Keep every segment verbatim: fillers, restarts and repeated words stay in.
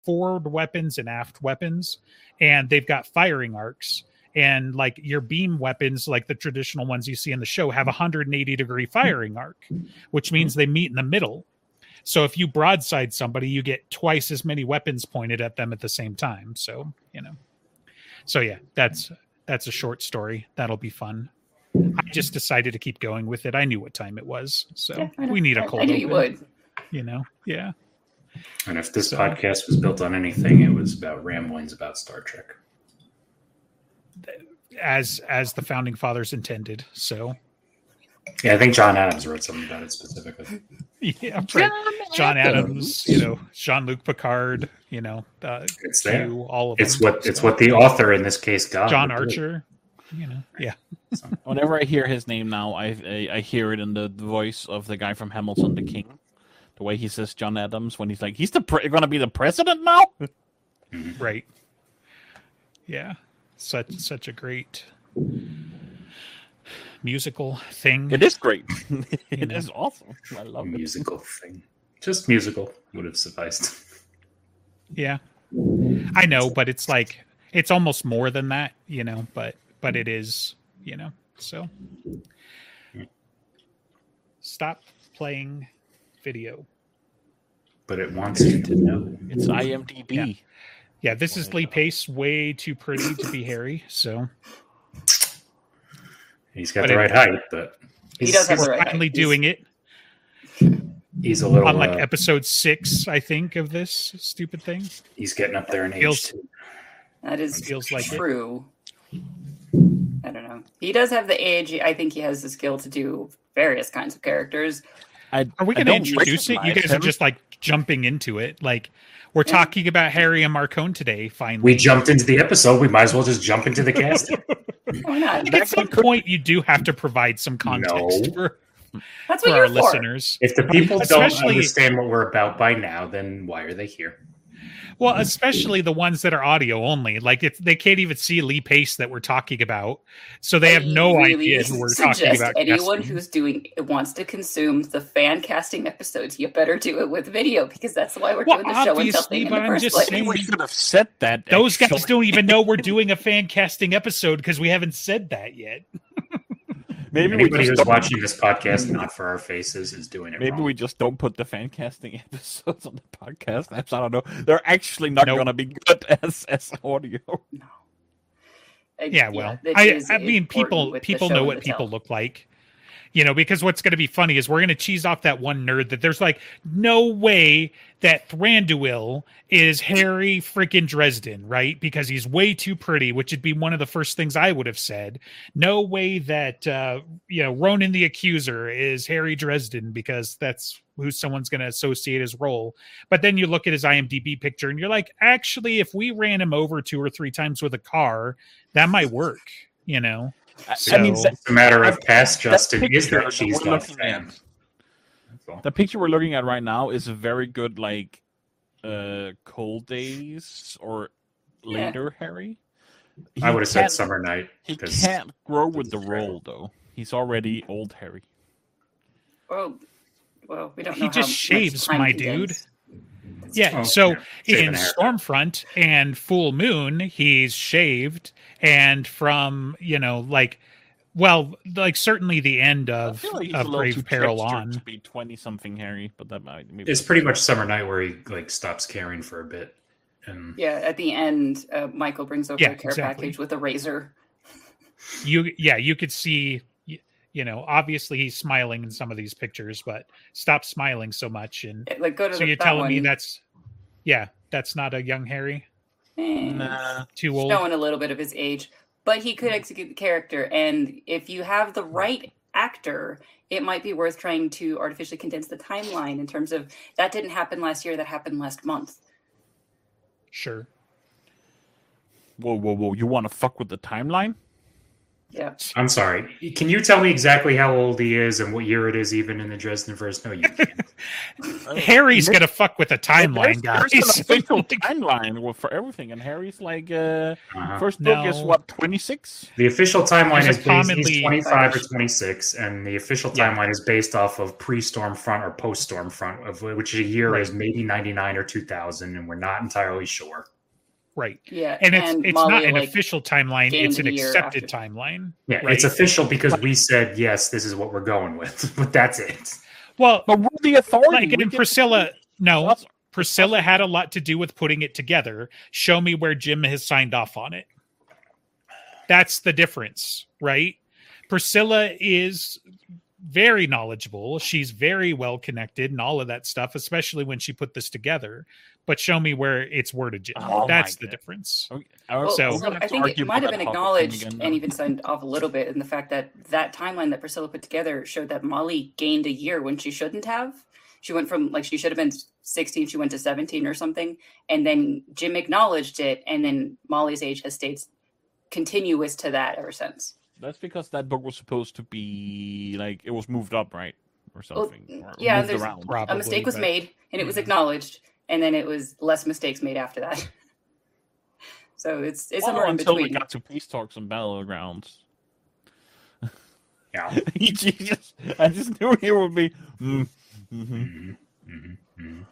forward weapons and aft weapons, and they've got firing arcs. And like your beam weapons, like the traditional ones you see in the show, have a one hundred eighty degree firing arc, which means they meet in the middle. So if you broadside somebody, you get twice as many weapons pointed at them at the same time. So, you know, so yeah, that's, that's a short story. That'll be fun. I just decided to keep going with it. I knew what time it was. So yeah, we need a cold I knew open, you would. You know? Yeah. And if this so, podcast was built on anything, it was about ramblings about Star Trek. As as the founding fathers intended. So yeah, I think John Adams wrote something about it specifically. Yeah, John, John Adams, you know, Jean-Luc Picard, you know, uh, it's there. Q, all of it's them. what so. It's what the author in this case got. John Archer, you know, yeah. So, whenever I hear his name now, I, I I hear it in the voice of the guy from Hamilton, the King. The way he says John Adams when he's like, he's the pre- going to be the president now, right? Yeah. Such such a great musical thing. It is great. It know? is awesome. I love a it. Musical thing. Just musical would have sufficed. Yeah, I know, but it's like it's almost more than that, you know. But but it is, you know. So stop playing video. But it wants you to know. It's I M D B. Yeah. Yeah, this is Lee Pace, way too pretty to be Harry. So he's got but the right it, height, but he's, he does have he's the right finally height. doing he's, it. He's a little on like uh, episode six, I think, of this stupid thing. He's getting up there in age feels, too. That is feels like true. It. I don't know. He does have the age. I think he has the skill to do various kinds of characters. I, are we going to introduce it? You guys him. are just like jumping into it, like. We're talking about Harry and Marcone today, finally. We jumped into the episode. We might as well just jump into the casting. Why not? At some point, you do have to provide some context no. for, That's for what our you're listeners. For. If the people don't understand what we're about by now, then why are they here? Well, especially the ones that are audio only. Like, if they can't even see Lee Pace that we're talking about, so they have no really idea who we're talking about. Anyone casting. who's doing wants to consume the fan casting episodes, you better do it with video because that's why we're well, doing the show and something in the I'm first just place. saying, we should have said that. Those actually. guys don't even know we're doing a fan casting episode because we haven't said that yet. Maybe anybody we who's don't... watching this podcast not for our faces is doing it Maybe wrong. we just don't put the fan casting episodes on the podcast. I don't know. They're actually not nope. going to be good as as audio. No. Yeah, well, yeah, I I mean, people people know what people tell. look like. You know, because what's going to be funny is we're going to cheese off that one nerd that there's like no way that Thranduil is Harry freaking Dresden, right? Because he's way too pretty, which would be one of the first things I would have said. No way that, uh, you know, Ronan the Accuser is Harry Dresden because that's who someone's going to associate his role. But then you look at his I M D B picture and you're like, actually, if we ran him over two or three times with a car, that might work, you know? So, I mean, it's a matter of past Justin is that cheese off fan. The picture we're looking at right now is a very good, like, uh, Cold Days or later yeah. Harry. He I would have said Summer Night. He can't grow with the role, though. He's already old Harry. Well, well, we don't he know. He just how shaves, my dude. Does. Yeah, oh, so yeah. in Stormfront and Full Moon, he's shaved, and from, you know, like, well, like certainly the end of, like of Grave Peril on. To be twenty-something Harry, but that might maybe it's pretty much Summer Night where he like stops caring for a bit. And yeah, at the end, uh, Michael brings over yeah, a care exactly. package with a razor. You, yeah, you could see. You know, obviously he's smiling in some of these pictures, but stop smiling so much. And like, go to so the, you're that telling one. me that's, yeah, that's not a young Harry? Eh, nah, too old. Showing a little bit of his age, but he could execute the character. And if you have the right actor, it might be worth trying to artificially condense the timeline in terms of that didn't happen last year, that happened last month. Sure. Whoa, whoa, whoa. You want to fuck with the timeline? Yeah. I'm sorry. Can you tell me exactly how old he is and what year it is, even in the Dresden verse? No, you can't. Harry's gonna fuck with a timeline, guys. There's an official timeline for everything, and Harry's like, uh, Uh-huh. first book No. is what, twenty-six? The official timeline There's is a based, commonly- he's twenty-five or twenty-six, and the official Yeah. timeline is based off of pre-Stormfront or post-Stormfront, of which a year Right. is maybe ninety-nine or two thousand, and we're not entirely sure. Right. Yeah. And it's it's Molly, not an like, official timeline, gained it's an a year accepted after. timeline. Yeah, right? it's official because we said, yes, this is what we're going with, but that's it. Well, But we're the authority. like We in get- Priscilla, no, That's- Priscilla had a lot to do with putting it together. Show me where Jim has signed off on it. That's the difference, right? Priscilla is very knowledgeable. She's very well connected and all of that stuff, especially when she put this together. But show me where it's worded, Jim. Oh, That's my the God. difference. Okay, Well, So- so, we're gonna have I to think argue it might about have been that topic acknowledged again, and though. even signed off a little bit in the fact that that timeline that Priscilla put together showed that Molly gained a year when she shouldn't have. She went from, like, she should have been sixteen, she went to seventeen or something. And then Jim acknowledged it, and then Molly's age has stayed continuous to that ever since. That's because that book was supposed to be, like, it was moved up, right? Or Well, something. or yeah, moved there's- around. Probably, a mistake was but- made, and it was Mhm. acknowledged, and then it was less mistakes made after that. So it's it's Well, somewhere in until we between. got to peace talks and battlegrounds. Yeah. He just, I just knew he would be. Mm, mhm. Mhm, mhm, mhm.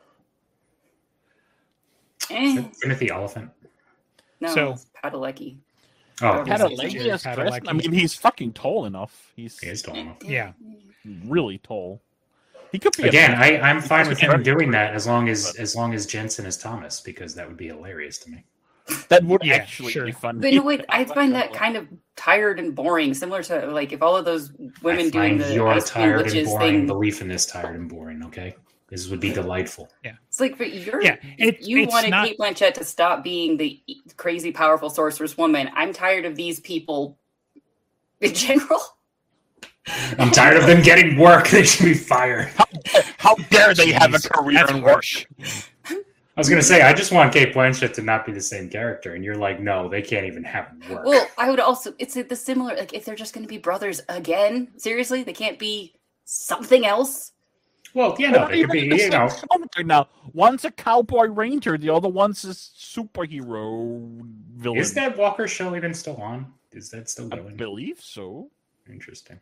Eh, Timothy Oliphant. no, So- it's Padalecki. Oh, Had Had a Jared leg as Padalecki. Preston. I mean, he's fucking tall enough. He's he is tall enough. Yeah. really tall. He could be a- Again, I, I'm fine with him very doing good, that as long as but- as long as Jensen is Thomas, because that would be hilarious to me. that would Yeah, actually sure. be fun. But no, wait, I find that kind of tired and boring, similar to like if all of those women I doing find the your ice cream tired and witches boring thing. belief in this tired and boring. Okay, this would be delightful. It's like, but you're Yeah, it- you it's wanted not- Kate Blanchett to stop being the crazy, powerful sorceress woman. I'm tired of these people in general. I'm tired of them getting work. They should be fired. How dare they have a Jeez, career that's and work? harsh. I was gonna say I just want Kate Blanchett to not be the same character, and you're like, no, they can't even have work. Well, I would also. It's the similar. Like if they're just going to be brothers again, seriously, they can't be something else. Well, you know, they could be, you know, Right now, one's a cowboy ranger, the other one's a superhero villain. is that Walker show even still on? Is that still I going? believe so. Interesting.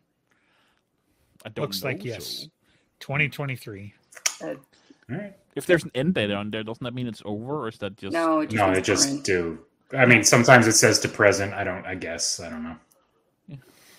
I don't Looks know, like yes. so. twenty twenty-three. All right. If there's an end date on there, doesn't that mean it's over, or is that just No, it just No, means it just current. do. I mean, sometimes it says to present. I don't. I guess I don't know. Yeah.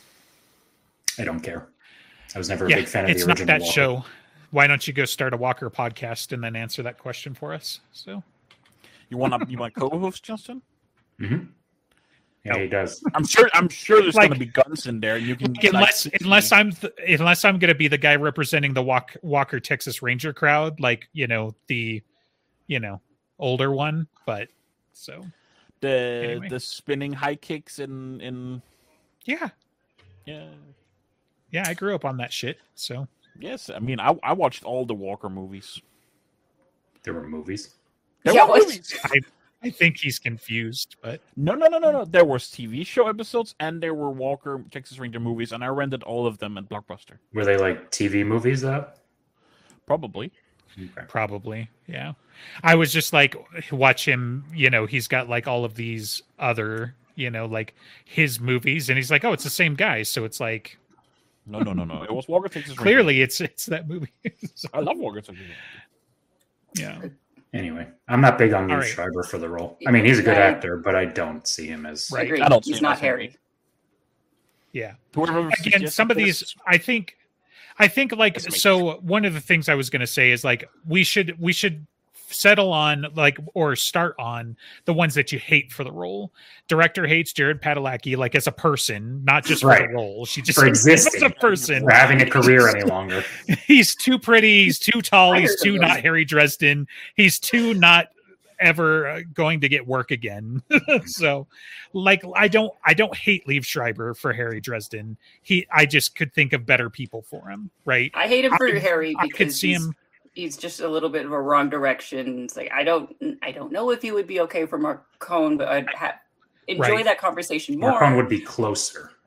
I don't care. I was never a Yeah, big fan of it's the not original. that Walker. show. Why don't you go start a Walker podcast and then answer that question for us? So you want to you want to co-host, Justin? Mm-hmm. Yeah, No. he does. I'm sure. I'm sure there's Like- going to be guns in there. You can Like, unless like, unless I'm th- unless I'm going to be the guy representing the Walk, Walker Texas Ranger crowd, like you know the you know older one, but so the anyway. the spinning high kicks in in yeah yeah. yeah I grew up on that shit. So Yes, I mean I I watched all the Walker movies. There were movies. There Yeah, were what? movies. I I think he's confused, but No, no, no, no, no. There was T V show episodes and there were Walker Texas Ranger movies, and I rented all of them at Blockbuster. Were they like T V movies though? Probably. Okay. probably yeah. I was just like watch him. You know, he's got like all of these other you know like his movies, and he's like, oh, it's the same guy. So it's like No, no, no, no. It was Walker Texas Ranger. clearly it's it's that movie. So, I love Walker Texas Ranger. yeah. Anyway, I'm not big on All Liev right. Schreiber for the role. I mean, he's a good Yeah. actor, but I don't see him as. Right. Agreed. I don't see He's him not as Harry. Harry. Yeah. Whoever Again, suggested some of these, this- I think, I think like This makes so. One of the things I was going to say is like we should we should settle on like or start on the ones that you hate for the role. Director hates Jared Padalecki like as a person, not just for Right. the role. She just For as existing. a person. For having a career any longer. He's too pretty. He's too tall. I He's heard too of not those. Harry Dresden. He's too not ever uh, going to get work again. So, like, I don't, I don't hate Liev Schreiber for Harry Dresden. He, I just could think of better people for him. Right? I hate him for I could- Harry I because could see he's, him. he's just a little bit of a wrong direction. It's like I don't, I don't know if he would be okay for Marcone, but I'd ha- enjoy Right. that conversation more. Marcon would be closer.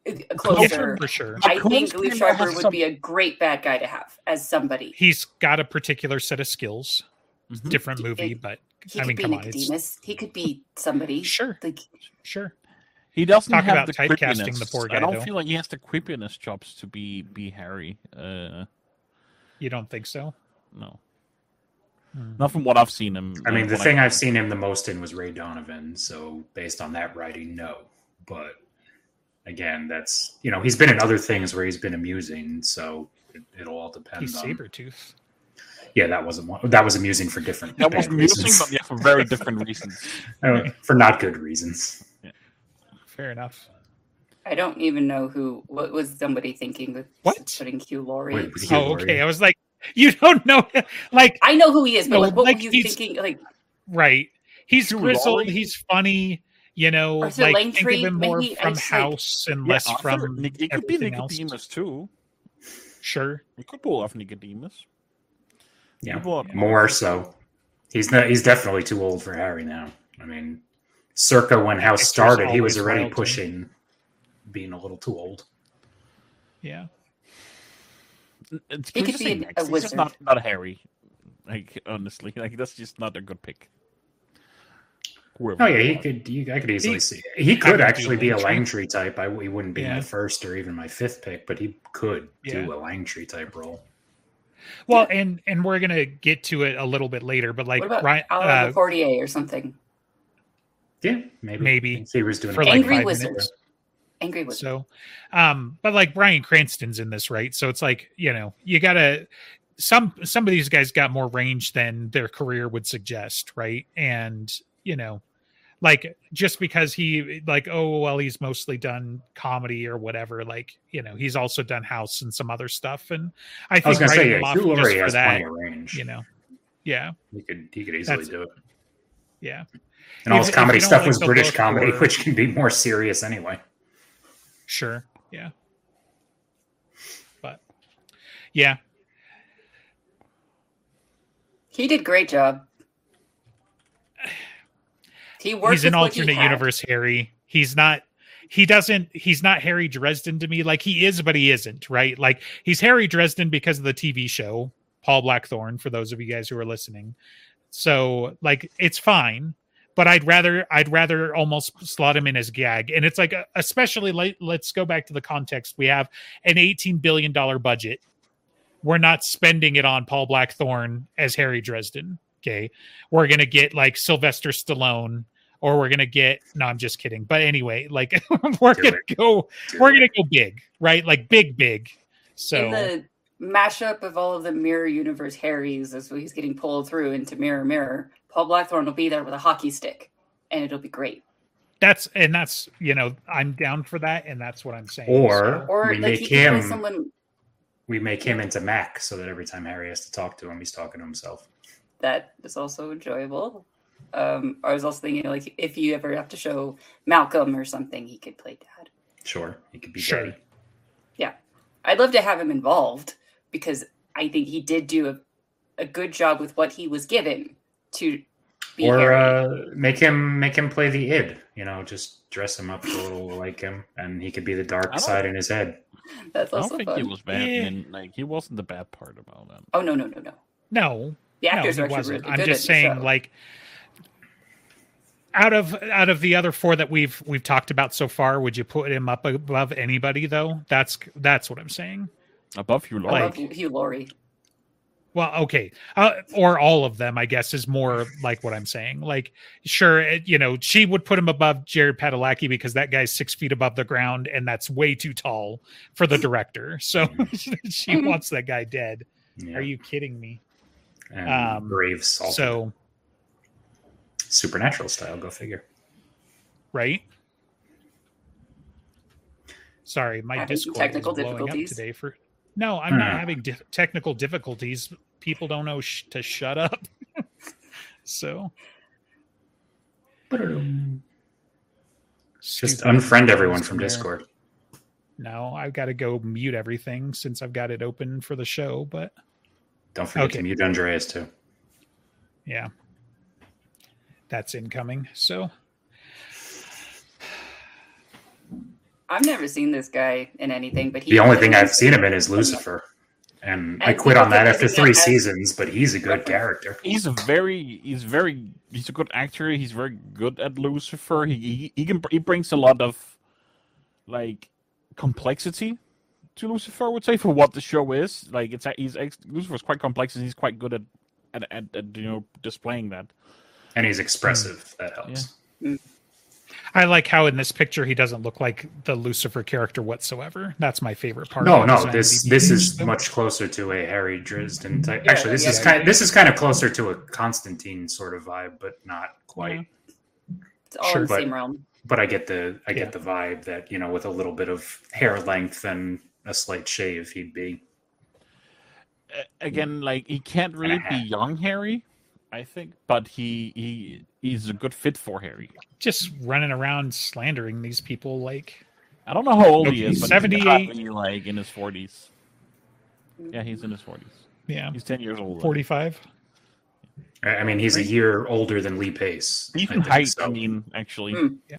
closer. Yeah, for sure. I think Liev Schreiber would some... be a great bad guy to have as somebody. He's got a particular set of skills. Mm-hmm. Different movie, it, but he I could mean, be come Nicodemus. on. It's... He could be somebody. Sure. Like, sure. He doesn't Talk have about the typecasting the poor guy. I don't though. feel like he has the creepiness chops to be be Harry. Uh, you don't think so? No. Hmm. Not from what I've seen him. I mean, the thing I've seen him the most in was Ray Donovan. So based on that writing, no. But again, that's, you know, he's been in other things where he's been amusing. So it, it'll all depend he's on. Sabretooth. Yeah, that wasn't one. That was amusing for different That was amusing, reasons. but yeah, for very different reasons. uh, for not good reasons. Yeah. Fair enough. I don't even know who. What was somebody thinking with what? putting Hugh Laurie? Wait, Hugh oh, Laurie. okay. I was like, you don't know. Like, I know who he is, but no, like, what like were you he's, thinking? Like, right? He's Hugh grizzled. Laurie? He's funny. You know, Arthur like Langtry, think of him more maybe, from just, House like, and Yeah, less Arthur, from Nick, it could be everything else. Nicodemus too. Sure. We could pull off Nicodemus. Yeah, People- more so. He's not. He's definitely too old for Harry now. I mean, circa when House Picture's started, he was always already wild to me. pushing being a little too old. Yeah. It's He could just be say a- Max. a He's wizard. just not not Harry. Like honestly, like that's just not a good pick. Whoever Oh yeah, you he want. could. You, I could easily He- see. He I could would do actually be a Langtry. Langtry type. I he wouldn't be Yeah. my first or even my fifth pick, but he could Yeah. do a Langtry type role. Well, and and we're gonna get to it a little bit later, but like what about Ryan, Oliver uh, Portier or something? Yeah, maybe. Maybe. If he was doing for a like Angry five Wizard. minutes. Angry Wizard. So, um, but like Bryan Cranston's in this, right? So it's like, you know, you gotta some some of these guys got more range than their career would suggest, right? And you know, like just because he like, oh well, he's mostly done comedy or whatever, like, you know, he's also done House and some other stuff. And I I was think going to say, writing yeah, him off Hugh just Laurie for has that, plenty of range. you know, yeah, he could he could easily That's- do it. yeah. And all If- his if comedy you don't stuff like was the British look comedy, or- which can be more serious anyway. Sure. Yeah. But yeah. He did great job. He worked. He's an with what he alternate had. universe Harry. He's not he doesn't he's not Harry Dresden to me. Like he is, but he isn't, right? Like he's Harry Dresden because of the T V show, Paul Blackthorne, for those of you guys who are listening. So like it's fine. But I'd rather I'd rather almost slot him in as gag. And it's like, especially like, let's go back to the context. We have an eighteen billion dollars budget. We're not spending it on Paul Blackthorne as Harry Dresden. Okay. We're going to get like Sylvester Stallone, or we're going to get, no, I'm just kidding. But anyway, like we're Do going to go, Do we're it. going to go big, right? Like big, big. So In the mashup of all of the Mirror Universe Harrys, as he's getting pulled through into Mirror Mirror, Paul Blackthorne will be there with a hockey stick, and it'll be great. that's, and that's, you know, I'm down for that. And that's what I'm saying. Or So- Or we like make he can play him someone we make him into Mac, so that every time Harry has to talk to him, he's talking to himself. that is also enjoyable. Um, I was also thinking, like, if you ever have to show Malcolm or something, he could play Dad. Sure, he could be Sure. Daddy. Yeah, I'd love to have him involved because I think he did do a, a good job with what he was given to be Or Harry. uh, make him make him play the id. You know, just dress him up a little like him, and he could be the I dark don't- side in his head. That's I don't also think fun. he was bad. Yeah. And, like he wasn't the bad part about that. Oh no, no, no, no. No, The actors no, are he actually wasn't. really I'm good just at the saying, show. like, out of out of the other four that we've we've talked about so far, would you put him up above anybody though? That's that's what I'm saying. Above you, I Laurie. love Hugh Laurie. Well, okay, uh, or all of them, I guess, is more like what I'm saying. Like, sure, it, you know, she would put him above Jared Padalecki because that guy's six feet above the ground, and that's way too tall for the director. So she wants that guy dead. Yeah. Are you kidding me? And um, Graves also. So, Supernatural style, go figure. right? Sorry, my Having Discord technical is blowing up difficulties? today. For no, I'm not Hmm. having di- technical difficulties. People don't know sh- to shut up. So Just stupid unfriend everyone from there. Discord. No, I've got to go mute everything since I've got it open for the show. But Don't forget Okay. to mute Andreas too. yeah, that's incoming. So I've never seen this guy in anything, but he the only thing I've seen him in is Lucifer, and, and I quit on that after three seasons. But he's a good character. He's a very, he's very, he's a good actor. He's very good at Lucifer. He he, he can he brings a lot of like complexity to Lucifer. I would say for what the show is. Like it's he's Lucifer's quite complex, and he's quite good at at, at, at you know displaying that. And he's expressive. Mm. That helps. Yeah. Mm. I like how in this picture he doesn't look like the Lucifer character whatsoever. That's my favorite part. No, no, this this is much closer to a Harry Dresden type. Yeah, Actually, this yeah, is yeah, kind of, this is kind of closer to a Constantine sort of vibe, but not quite. It's all sure, in the but, same realm. But I get the I get yeah. the vibe that, you know, with a little bit of hair length and a slight shave, he'd be. Again, like he can't really be young Harry, I think, but he he he's a good fit for Harry. Just running around slandering these people, like I don't know how old he is, but seventy-eight, he's like in his forties. Yeah, he's in his forties. Yeah, he's ten years old. Forty-five. I mean, he's a year older than Lee Pace. Even I height, so. I mean, actually, mm. yeah.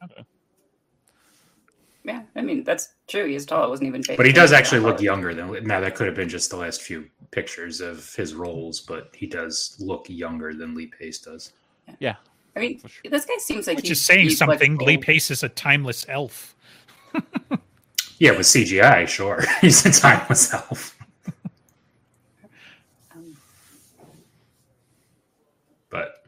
Yeah, I mean that's true. He's tall. It wasn't even. But he does actually look younger than. Now that could have been just the last few pictures of his roles, but he does look younger than Lee Pace does. Yeah, yeah. I mean, sure. This guy seems like Which he's is saying he's something. Like Lee Pace is a timeless elf. Yeah, with C G I, sure, he's a timeless elf. um, but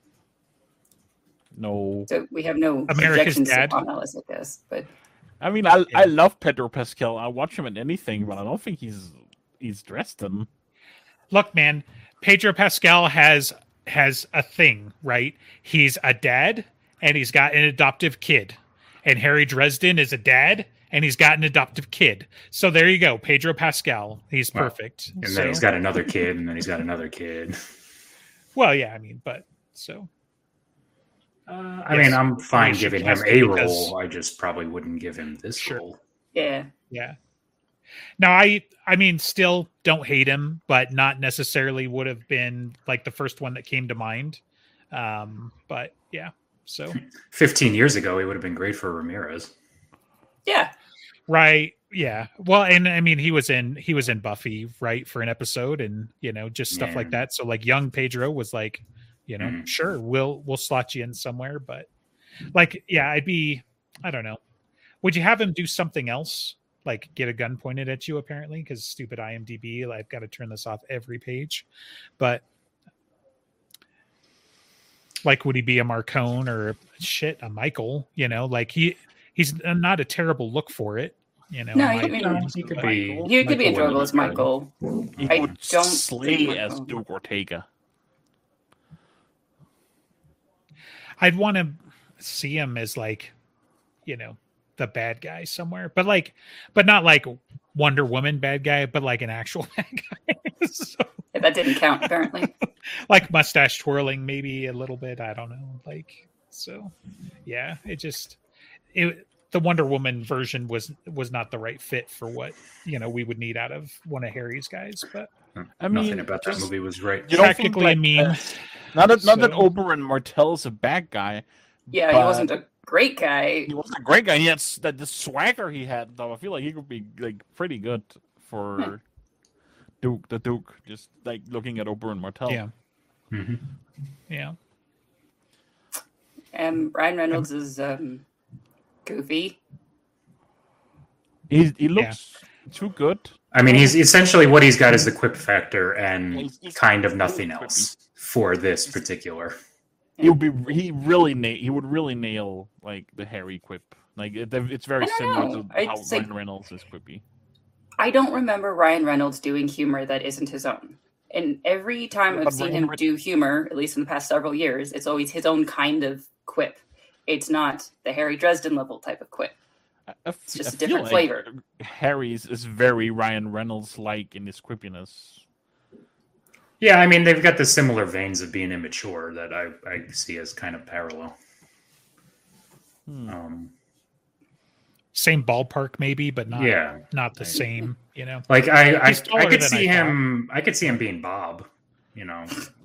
no. So we have no America's objections Dad. on Alice, I guess, but. I mean, I yeah. I love Pedro Pascal. I watch him in anything, but I don't think he's he's dressed in. Look, man, Pedro Pascal has has a thing, right? He's a dad, and he's got an adoptive kid, and Harry Dresden is a dad, and he's got an adoptive kid. So there you go, Pedro Pascal. He's well, perfect. And so. then he's got another kid, and then he's got another kid. Well, yeah, I mean, but so. Uh, I yes, mean, I'm fine giving him a role. I just probably wouldn't give him this sure. role. Yeah. Yeah. Now, I I mean, still don't hate him, but not necessarily would have been like the first one that came to mind. Um, but yeah, so. fifteen years ago, he would have been great for Ramirez. Yeah. Right. Yeah. Well, and I mean, he was in he was in Buffy, right, for an episode, and you know, just stuff yeah. like that. So like, young Pedro was like. You know, mm. sure, we'll we'll slot you in somewhere, but like, yeah, I'd be, I don't know. Would you have him do something else, like get a gun pointed at you? Apparently, because stupid IMDb, like, I've got to turn this off every page. But like, would he be a Marcone or shit a Michael? You know, like he he's not a terrible look for it. You know, no, he, I mean, he could be he could be enjoyable as Michael. He I would don't slay as Duke Ortega. I'd want to see him as like, you know, the bad guy somewhere, but like, but not like Wonder Woman bad guy, but like an actual bad guy. So, yeah, that didn't count apparently. Like mustache twirling, maybe a little bit. I don't know. Like, so yeah, it just, it, the Wonder Woman version was, was not the right fit for what, you know, we would need out of one of Harry's guys, but I mean, nothing about that movie was right. You Practically, like, I mean, uh, not that, so, not that Oberyn Martell's a bad guy. Yeah, he wasn't a great guy. He wasn't a great guy. He had that the swagger he had, though. I feel like he could be like pretty good for hmm. Duke. The Duke, just like looking at Oberyn Martell. Yeah, mm-hmm. yeah. And Ryan Reynolds um, is um, goofy. He he looks yeah. too good. I mean, he's essentially what he's got is the quip factor and he's, he's kind of nothing else quippy. For this particular. He would be. He really na- He would really nail like the Harry quip. Like it, it's very similar know. to I, how Ryan like, Reynolds is quippy. I don't remember Ryan Reynolds doing humor that isn't his own. And every time I've seen him do humor, at least in the past several years, it's always his own kind of quip. It's not the Harry Dresden level type of quip. It's just I a different like flavor. Harry's is very Ryan Reynolds-like in his quippiness. Yeah, I mean, they've got the similar veins of being immature that I, I see as kind of parallel. Hmm. Um, same ballpark, maybe, but not yeah, not the same. You know, like I I, I could see I him. I could see him being Bob. You know,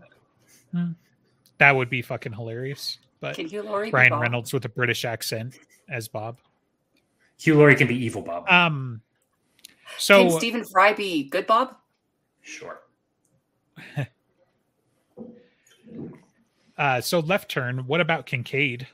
that would be fucking hilarious. But Can you, Laurie, Ryan Reynolds with a British accent as Bob. Hugh Laurie can be evil Bob. Um, so can Stephen Fry be good Bob? Sure. uh, so left turn. What about Kincaid?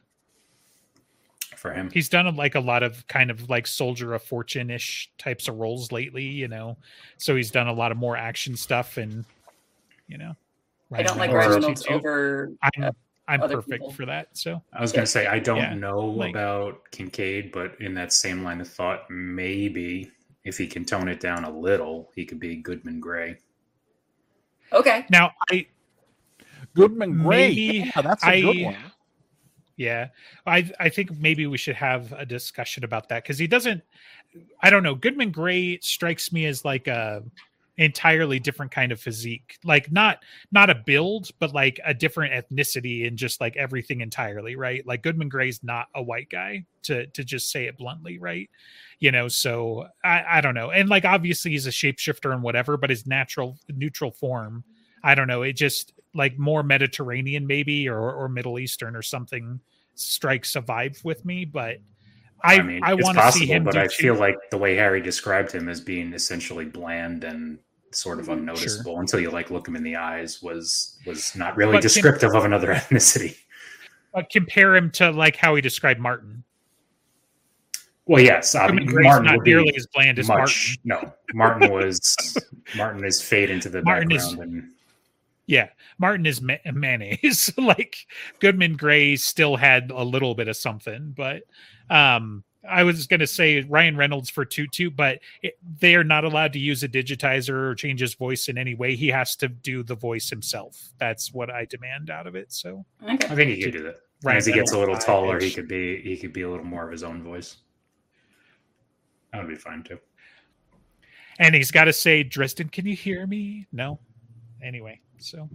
For him, he's done like a lot of kind of like soldier of fortune ish types of roles lately, you know. So he's done a lot of more action stuff, and you know, I don't like Ryan Reynolds over. I'm, I'm perfect people. for that. So I was going to say I don't yeah, know like, about Kincaid, but in that same line of thought, maybe if he can tone it down a little, he could be Goodman Gray. Okay. Now I Goodman Gray. Maybe yeah, that's a I, good one. Yeah, I I think maybe we should have a discussion about that because he doesn't. I don't know. Goodman Gray strikes me as like a entirely different kind of physique, like not not a build, but like a different ethnicity and just like everything entirely, right? Like Goodman Gray's not a white guy, to to just say it bluntly, right? You know, so I I don't know, and like obviously he's a shapeshifter and whatever, but his natural neutral form, I don't know. It just like more Mediterranean maybe or or Middle Eastern or something strikes a vibe with me, but I I, mean, I want to see him. But do I two. feel like the way Harry described him as being essentially bland and sort of unnoticeable sure. until you like look him in the eyes was was not really but descriptive can, of another ethnicity. But compare him to like how he described Martin. Well, yes, I mean, Martin not would nearly be as bland as much, Martin. No, Martin was Martin is fade into the Martin background is, and. Yeah, Martin is ma- mayonnaise. Like Goodman Gray still had a little bit of something, but um, I was going to say Ryan Reynolds for Tutu, but it, they are not allowed to use a digitizer or change his voice in any way. He has to do the voice himself. That's what I demand out of it. So okay. I think he could do that. Ryan As he Reynolds gets a little taller, he could be he could be a little more of his own voice. That would be fine too. And he's got to say, Dresden, can you hear me? No. Anyway. So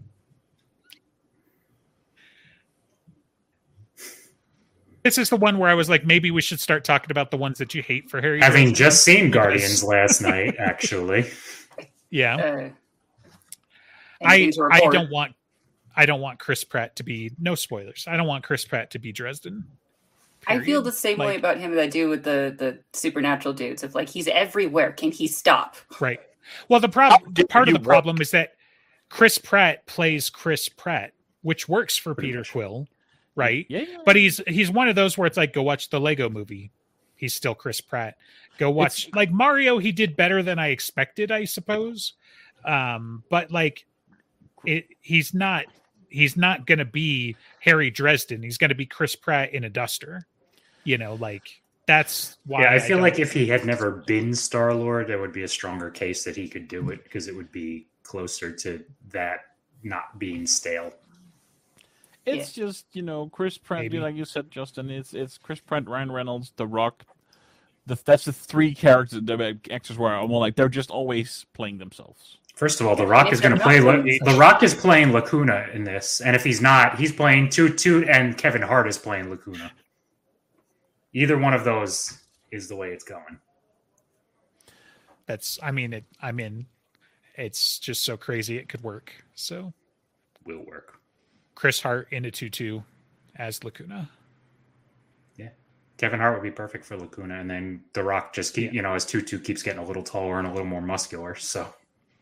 this is the one where I was like, maybe we should start talking about the ones that you hate for Harry. Having just seen Guardians last night, actually. Yeah. Uh, I I don't want I don't want Chris Pratt to be no spoilers. I don't want Chris Pratt to be Dresden. Period. I feel the same like, way about him that I do with the the supernatural dudes. Of like he's everywhere. Can he stop? Right. Well, the problem part of the problem work? is that Chris Pratt plays Chris Pratt, which works for Pretty Peter much. Quill, right? Yeah, yeah. But he's he's one of those where it's like, go watch the Lego Movie. He's still Chris Pratt. Go watch it's, like Mario. He did better than I expected, I suppose. Um, but like, it, he's not he's not going to be Harry Dresden. He's going to be Chris Pratt in a duster. You know, like that's why. Yeah, I feel I like if he had never been Star-Lord, there would be a stronger case that he could do it because it would be closer to that not being stale. It's yeah. just, you know, Chris Pratt, Maybe. like you said, Justin, it's it's Chris Pratt, Ryan Reynolds, The Rock. The, that's the three characters, the actors where I'm like, they're just always playing themselves. First of all, The Rock is going to play, La- The Rock is playing Lacuna in this. And if he's not, he's playing Tutu and Kevin Hart is playing Lacuna. Either one of those is the way it's going. That's, I mean, it, I mean, it's just so crazy it could work. So will work. Chris Hart in a Tutu as Lacuna. Yeah. Kevin Hart would be perfect for Lacuna. And then The Rock just keep, yeah. you know, as Tutu keeps getting a little taller and a little more muscular. So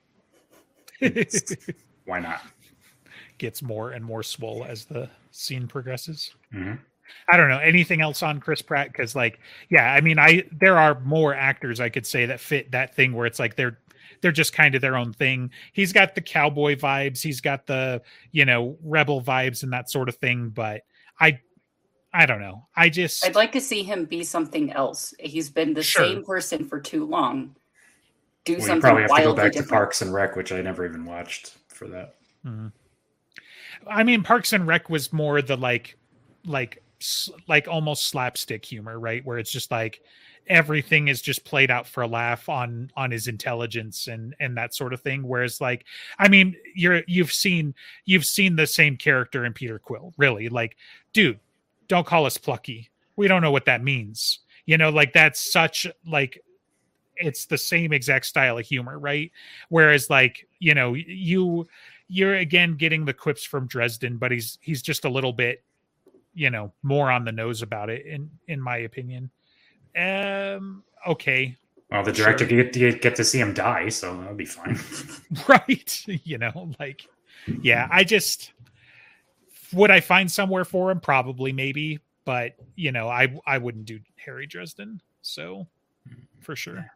why not? Gets more and more swole as the scene progresses. Mm-hmm. I don't know anything else on Chris Pratt. Cause like, yeah, I mean, I, there are more actors I could say that fit that thing where it's like, they're, they're just kind of their own thing. He's got the cowboy vibes. He's got the, you know, rebel vibes and that sort of thing. But I, I don't know. I just, I'd like to see him be something else. He's been the sure. same person for too long. Do well, something you probably have to go back different. to Parks and Rec, which I never even watched for that. Mm-hmm. I mean, Parks and Rec was more the like, like, like almost slapstick humor, right? Where it's just like, everything is just played out for a laugh on on his intelligence and and that sort of thing. Whereas like, I mean, you're you've seen you've seen the same character in Peter Quill, really. Like, dude, don't call us plucky. We don't know what that means. You know, like that's such like it's the same exact style of humor, right? Whereas like, you know, you you're again getting the quips from Dresden, but he's he's just a little bit, you know, more on the nose about it in in my opinion. Um. Okay. Well, the director sure. get, get to see him die, so that'll be fine. Right. You know, like, yeah, I just, would I find somewhere for him? Probably, maybe. But, you know, I I wouldn't do Harry Dresden. So, for sure.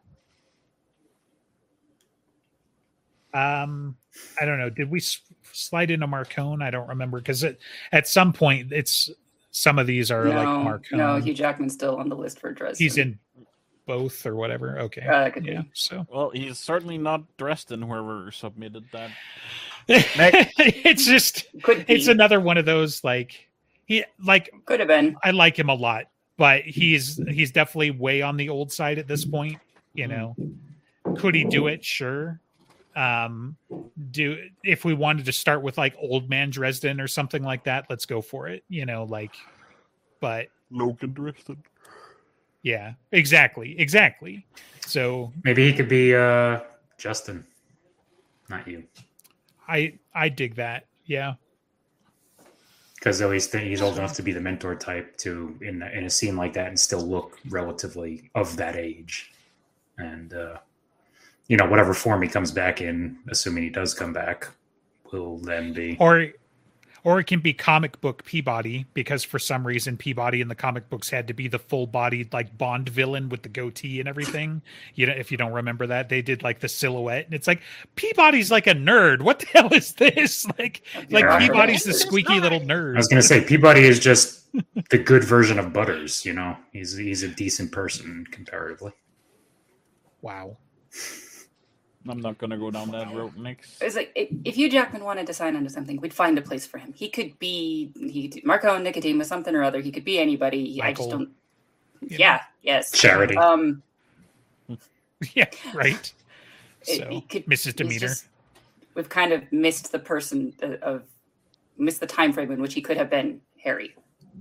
Um, I don't know. Did we s- slide into Marcone? I don't remember. Because at some point, it's, some of these are no, like Marcone. No, Hugh Jackman's still on the list for Dresden. He's in both or whatever. Okay. Uh, could yeah. Be. So well, he's certainly not Dresden. Whoever submitted that. It's just could it's another one of those like he like could have been. I like him a lot, but he's he's definitely way on the old side at this point. You know, could he do it? Sure. Um, do if we wanted to start with like Old Man Dresden or something like that, let's go for it. You know, like, but Logan Dresden. Yeah, exactly, exactly. So maybe he could be uh, Justin, not you. I I dig that. Yeah, because though he's he's old enough to be the mentor type to in in a scene like that and still look relatively of that age, and uh, you know whatever form he comes back in, assuming he does come back, will then be or. Or it can be comic book Peabody, because for some reason Peabody in the comic books had to be the full-bodied like Bond villain with the goatee and everything. You know, if you don't remember that, they did like the silhouette, and it's like Peabody's like a nerd. What the hell is this? Like, like yeah. Peabody's the squeaky little nerd. I was gonna say Peabody is just the good version of Butters. You know, he's he's a decent person comparatively. Wow. I'm not going to go down that road next. It's like if Hugh Jackman wanted to sign onto something, we'd find a place for him. He could be he could, Marcone, Nicodemus, something or other. He could be anybody. Michael, I just don't. Yeah. Know. Yes. Charity. Um. Yeah. Right. It, so, it could, Missus Demeter. Just, we've kind of missed the person of missed the time frame in which he could have been Harry.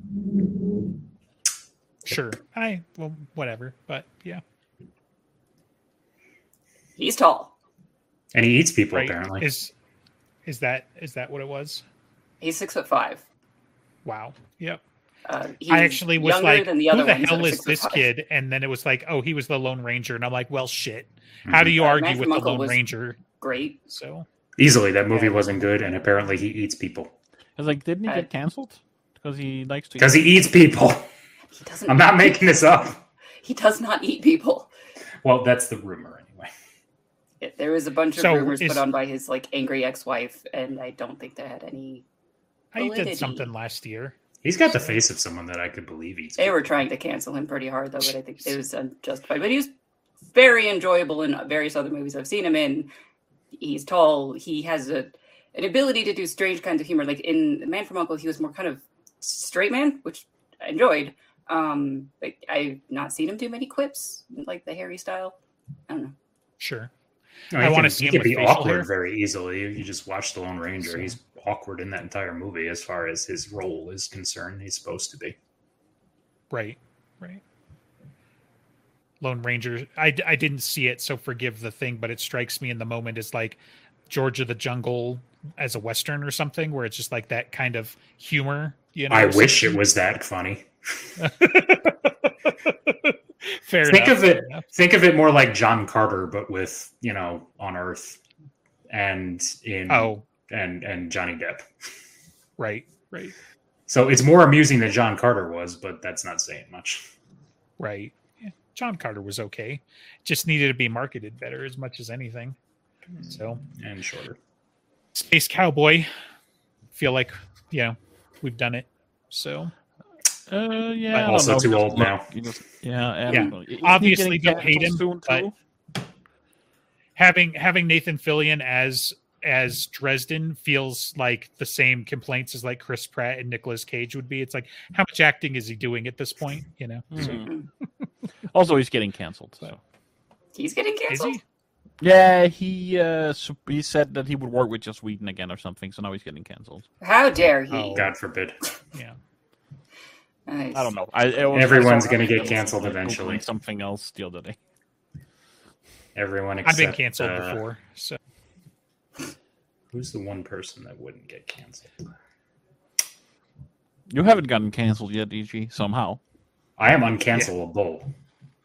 Sure. I well whatever, but yeah. He's tall. And he eats people, right. apparently. Is is that is that what it was? He's six foot five. Wow. Yep. Uh, I actually was like, the who the hell is this kid? And then it was like, oh, he was the Lone Ranger. And I'm like, well, shit. How mm-hmm. do you uh, argue with the Lone Ranger? Great. So easily, that movie yeah. wasn't good, and apparently he eats people. I was like, didn't he get canceled? Because he likes to Because he eats people. He doesn't I'm not making this up. He does not eat people. Well, that's the rumor. There was a bunch of so rumors is, put on by his like angry ex-wife, and I don't think they had any validity. He did something last year. He's got the face of someone that I could believe eats. They were trying to cancel him pretty hard, though, but I think it was unjustified. But he was very enjoyable in various other movies I've seen him in. He's tall. He has a an ability to do strange kinds of humor. Like in Man from U N C L E, he was more kind of straight man, which I enjoyed. Um, but I've not seen him do many quips like the Harry style. I don't know. Sure. No, I want to see him with be awkward hair. Very easily. You just watch The Lone Ranger. So, he's awkward in that entire movie as far as his role is concerned. He's supposed to be. Right, right. Lone Ranger. I, I didn't see it, so forgive the thing, but it strikes me in the moment as like George of the Jungle as a Western or something, where it's just like that kind of humor. You know, I wish it was that funny. Fair think enough, of it enough. Think of it more like John Carter, but with, you know, on Earth and in oh and and Johnny Depp. Right, right. So it's more amusing than John Carter was, but that's not saying much. Right. Yeah. John Carter was okay. Just needed to be marketed better as much as anything. So and shorter. Space Cowboy. Feel like, you know, we've done it. So Uh, yeah, but also too old now. Just, yeah, and yeah. Obviously don't hate him, but having having Nathan Fillion as as Dresden feels like the same complaints as like Chris Pratt and Nicolas Cage would be. It's like, how much acting is he doing at this point? You know. Mm-hmm. So. Also, he's getting canceled. So he's getting canceled. He? Yeah, he uh, he said that he would work with Joss Whedon again or something. So now he's getting canceled. How dare he? Oh, God forbid. Yeah. Nice. I don't know. I, Everyone's going to get canceled eventually. Something else the other day. Everyone except... I've been canceled uh, before. So, who's the one person that wouldn't get canceled? You haven't gotten canceled yet, D G, somehow. I am uncancelable.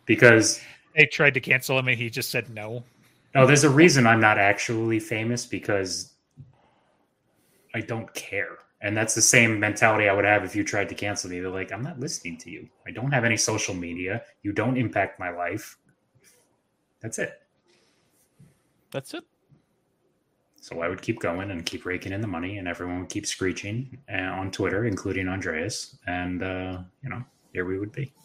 because they tried to cancel him and he just said no. No, there's a reason I'm not actually famous, because I don't care. And that's the same mentality I would have if you tried to cancel me. They're like, I'm not listening to you. I don't have any social media. You don't impact my life. That's it. That's it. So I would keep going and keep raking in the money, and everyone would keep screeching uh, on Twitter, including Andreas. And, uh, you know, here we would be.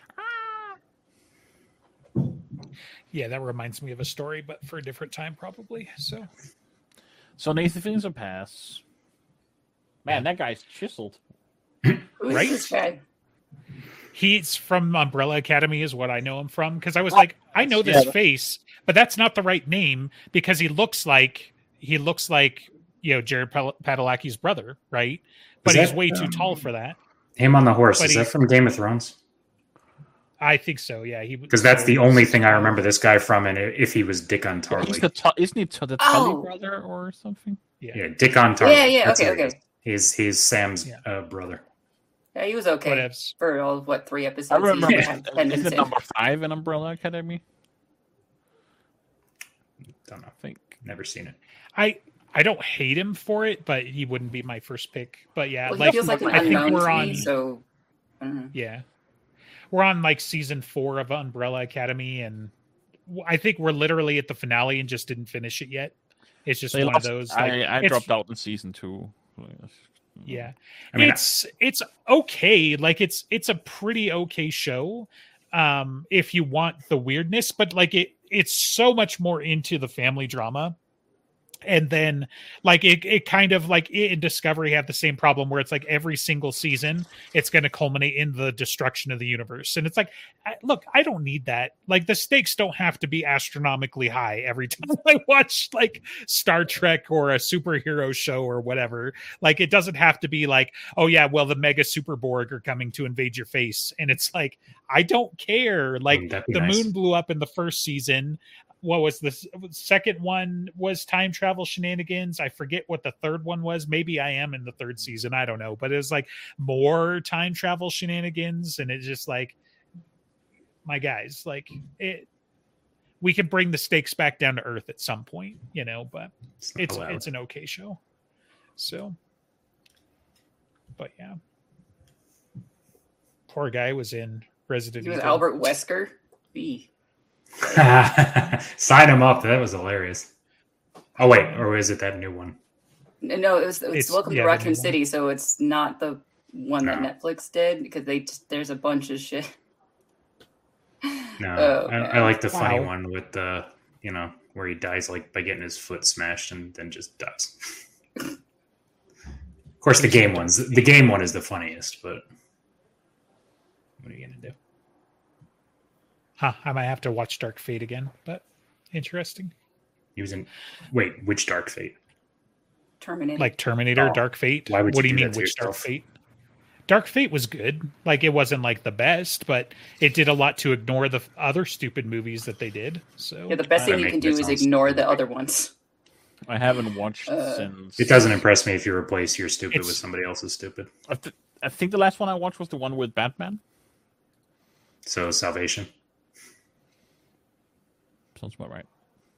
Yeah, that reminds me of a story, but for a different time, probably. So, so Nathan Fillion's a pass. Man, that guy's chiseled. Who's right? this guy? He's from Umbrella Academy, is what I know him from. Because I was like, I know this yeah. face, but that's not the right name, because he looks like he looks like you know Jared Padalecki's brother, right? But that, he's way um, too tall for that. Him on the horse but is that from Game of Thrones? I think so, yeah. He because that's the only thing I remember this guy from, and if he was Dickon Tarly. He's the t- isn't he t- the Tully oh. brother or something? Yeah, yeah Dickon Tarly. Yeah, yeah, that's okay, okay. He's he's Sam's yeah. uh, brother. Yeah, he was okay Whatevs. for all what three episodes. I remember. Yeah. Isn't it number five in Umbrella Academy? Don't know. I think never seen it. I I don't hate him for it, but he wouldn't be my first pick. But yeah, well, like, he feels like an I unknown think we're to on. Me, so yeah. We're on like season four of Umbrella Academy, and I think we're literally at the finale and just didn't finish it yet. It's just they one lost, of those. Like, I, I dropped out in season two. Yeah, I mean, it's it's okay. Like it's it's a pretty okay show, um, if you want the weirdness, but like it it's so much more into the family drama. And then like it, it kind of like it and Discovery have the same problem where it's like every single season it's going to culminate in the destruction of the universe. And it's like, look, I don't need that. Like the stakes don't have to be astronomically high every time I watch like Star Trek or a superhero show or whatever. Like it doesn't have to be like, oh yeah, well the mega Superborg are coming to invade your face. And it's like, I don't care. Like the nice? moon blew up in the first season. What was the second one was time travel shenanigans. I forget what the third one was. Maybe I am in the third season. I don't know, but it was like more time travel shenanigans. And it's just like, my guys, like it, we can bring the stakes back down to earth at some point, you know, but it's, it's, it's an okay show. So, but yeah, poor guy was in Resident Evil. He was Albert Wesker. B. Sign him up. That was hilarious. Oh wait, or is it that new one? No, it was. It's, it's Welcome yeah, to Raccoon City, so it's not the one that no. Netflix did because they just, there's a bunch of shit. No, oh, I, I like the wow. funny one with the you know where he dies like by getting his foot smashed and then just dies. Of course, the game one's the game one is the funniest, but what are you gonna do? Huh, I might have to watch Dark Fate again, but interesting. He was in. Wait, which Dark Fate? Terminator. Like Terminator, oh. Dark Fate. Why would what you do you do mean, which yourself? Dark Fate? Dark Fate was good. Like it wasn't like the best, but it did a lot to ignore the other stupid movies that they did. So yeah, the best thing you can do is ignore the other ones. I haven't watched uh, since. It doesn't impress me if you replace your stupid with somebody else's stupid. I, th- I think the last one I watched was the one with Batman. So Salvation. Sounds about right.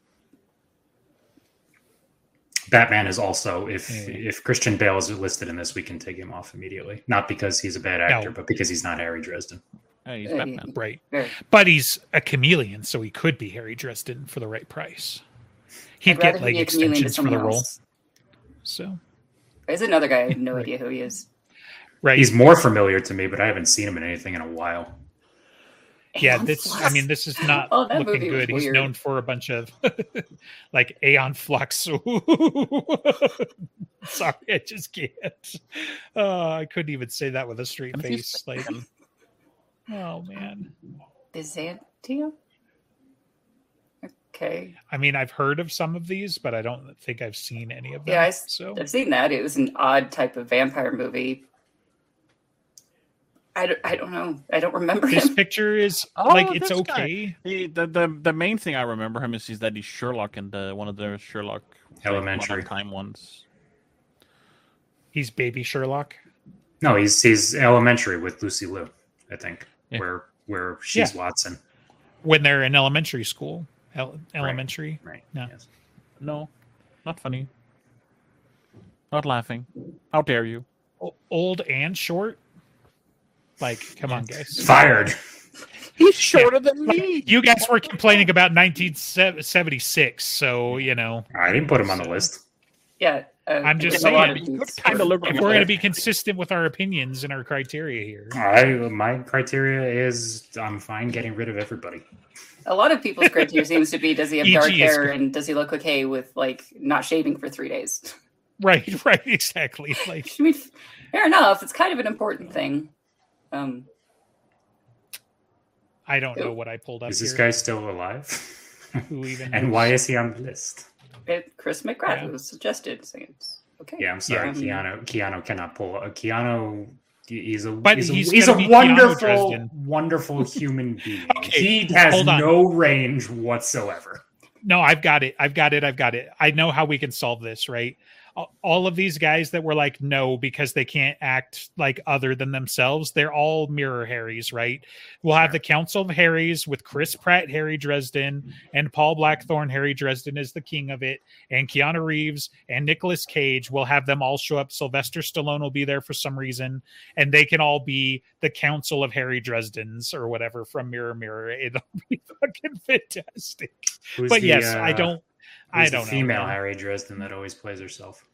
Batman is also if yeah. if Christian Bale is listed in this, we can take him off immediately. Not because he's a bad actor, no. but because he's not Harry Dresden. Hey, he's Batman, right? But he's a chameleon, so he could be Harry Dresden for the right price. He'd get like extensions for the else. role. So there's another guy. I have no right. idea who he is. Right, he's more familiar to me, but I haven't seen him in anything in a while. Yeah, this. Flux. I mean, this is not oh, looking good. He's known for a bunch of like Aeon Flux. Sorry, I just can't. Uh, I couldn't even say that with a straight face. Like, oh man, Byzantium. Okay. I mean, I've heard of some of these, but I don't think I've seen any of them. Yeah, I, so I've seen that. It was an odd type of vampire movie. I don't, I don't know. I don't remember this him. picture is oh, like it's okay. He, the, the the main thing I remember him is, is that he's Sherlock in the one of the Sherlock Elementary time ones. He's baby Sherlock. No, he's he's Elementary with Lucy Liu, I think, yeah. where where she's yeah. Watson. when they're in elementary school. El- elementary. Right. right. No. Yes. No, not funny. Not laughing. How dare you? O- old and short. Like, come on, guys. Fired. He's shorter yeah. than me. You guys were complaining about nineteen seventy-six, so you know. I didn't put him on the list. Yeah, uh, I'm just saying. Kind of if we're going to be consistent with our opinions and our criteria here. I, my criteria is I'm fine getting rid of everybody. A lot of people's criteria seems to be: does he have dark hair and does he look okay with like not shaving for three days? Right, right, exactly. Like, I mean, fair enough. It's kind of an important thing. Um, I don't know what I pulled up. Is this here. guy still alive? Who even? And knows? why is he on the list? It, Chris McGrath Yeah. was suggested. So it's okay. Yeah, I'm sorry, Yeah. Keanu. Keanu cannot pull. Uh, Keanu, he's a But he's a, he's he's a gonna be Keanu wonderful, Dresden. wonderful human being. Okay, He has hold on. no range whatsoever. No, I've got it. I've got it. I've got it. I know how we can solve this, right? All of these guys that were like, no, because they can't act like other than themselves, they're all mirror Harrys, right? We'll have the Council of Harrys with Chris Pratt, Harry Dresden, and Paul Blackthorne, Harry Dresden is the king of it, and Keanu Reeves and Nicolas Cage. We'll have them all show up. Sylvester Stallone will be there for some reason, and they can all be the Council of Harry Dresdens or whatever from Mirror Mirror. It'll be fucking fantastic. Who's but the, yes, uh, I don't. I don't the know. female man. Harry Dresden that always plays herself.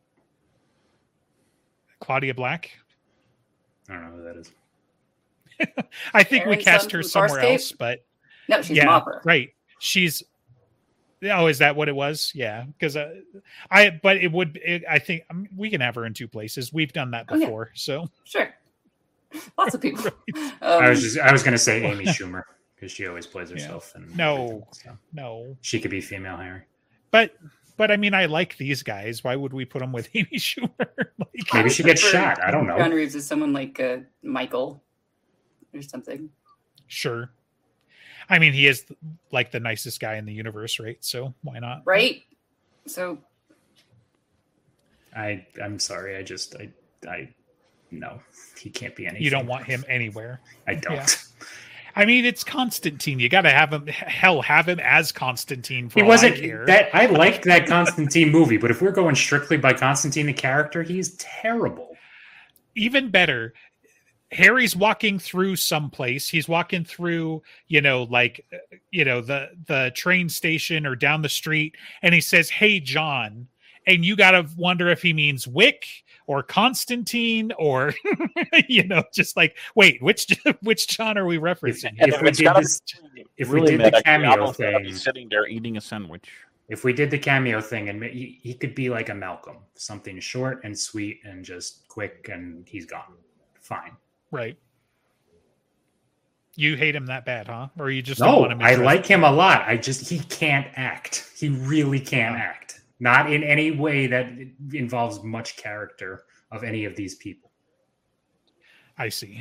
Claudia Black. I don't know who that is. I think Aaron we cast Sun her from somewhere Farscape? else, but No, she's yeah, Mopper. right. She's. Oh, is that what it was? Yeah, because uh, I. But it would. It, I think I mean, we can have her in two places. We've done that Oh, yeah. before, so Sure. Lots of people. Um, I was just I was gonna say Amy Schumer because she always plays herself. And No. so no. she could be female Harry. But but I mean, I like these guys. Why would we put them with Amy Schumer? Like, Maybe she gets prefer shot. I don't know. Keanu Reeves is someone like uh, Michael or something. sure. I mean, he is like the nicest guy in the universe, right? So why not? Right? So I I'm sorry. I just I I no. He can't be anything. You don't want him anywhere. I don't. Yeah. I mean, it's Constantine. You got to have him. Hell, have him as Constantine. For He all wasn't I care. that. I liked that Constantine movie, but if we're going strictly by Constantine the character, he's terrible. Even better. Harry's walking through someplace. He's walking through, you know, like, you know, the the train station or down the street, and he says, "Hey, John," and you got to wonder if he means Wick or Constantine or, you know, just like, wait, which which John are we referencing? If, if we did this, if we did the cameo thing, sitting there eating a sandwich. If we did the cameo thing, and he, he could be like a Malcolm, something short and sweet and just quick, and he's gone. Fine. Right. You hate him that bad, huh? Or you just don't No, want him I interested? like him a lot. I just he can't act. He really can't Yeah. act. Not in any way that involves much character of any of these people. I see.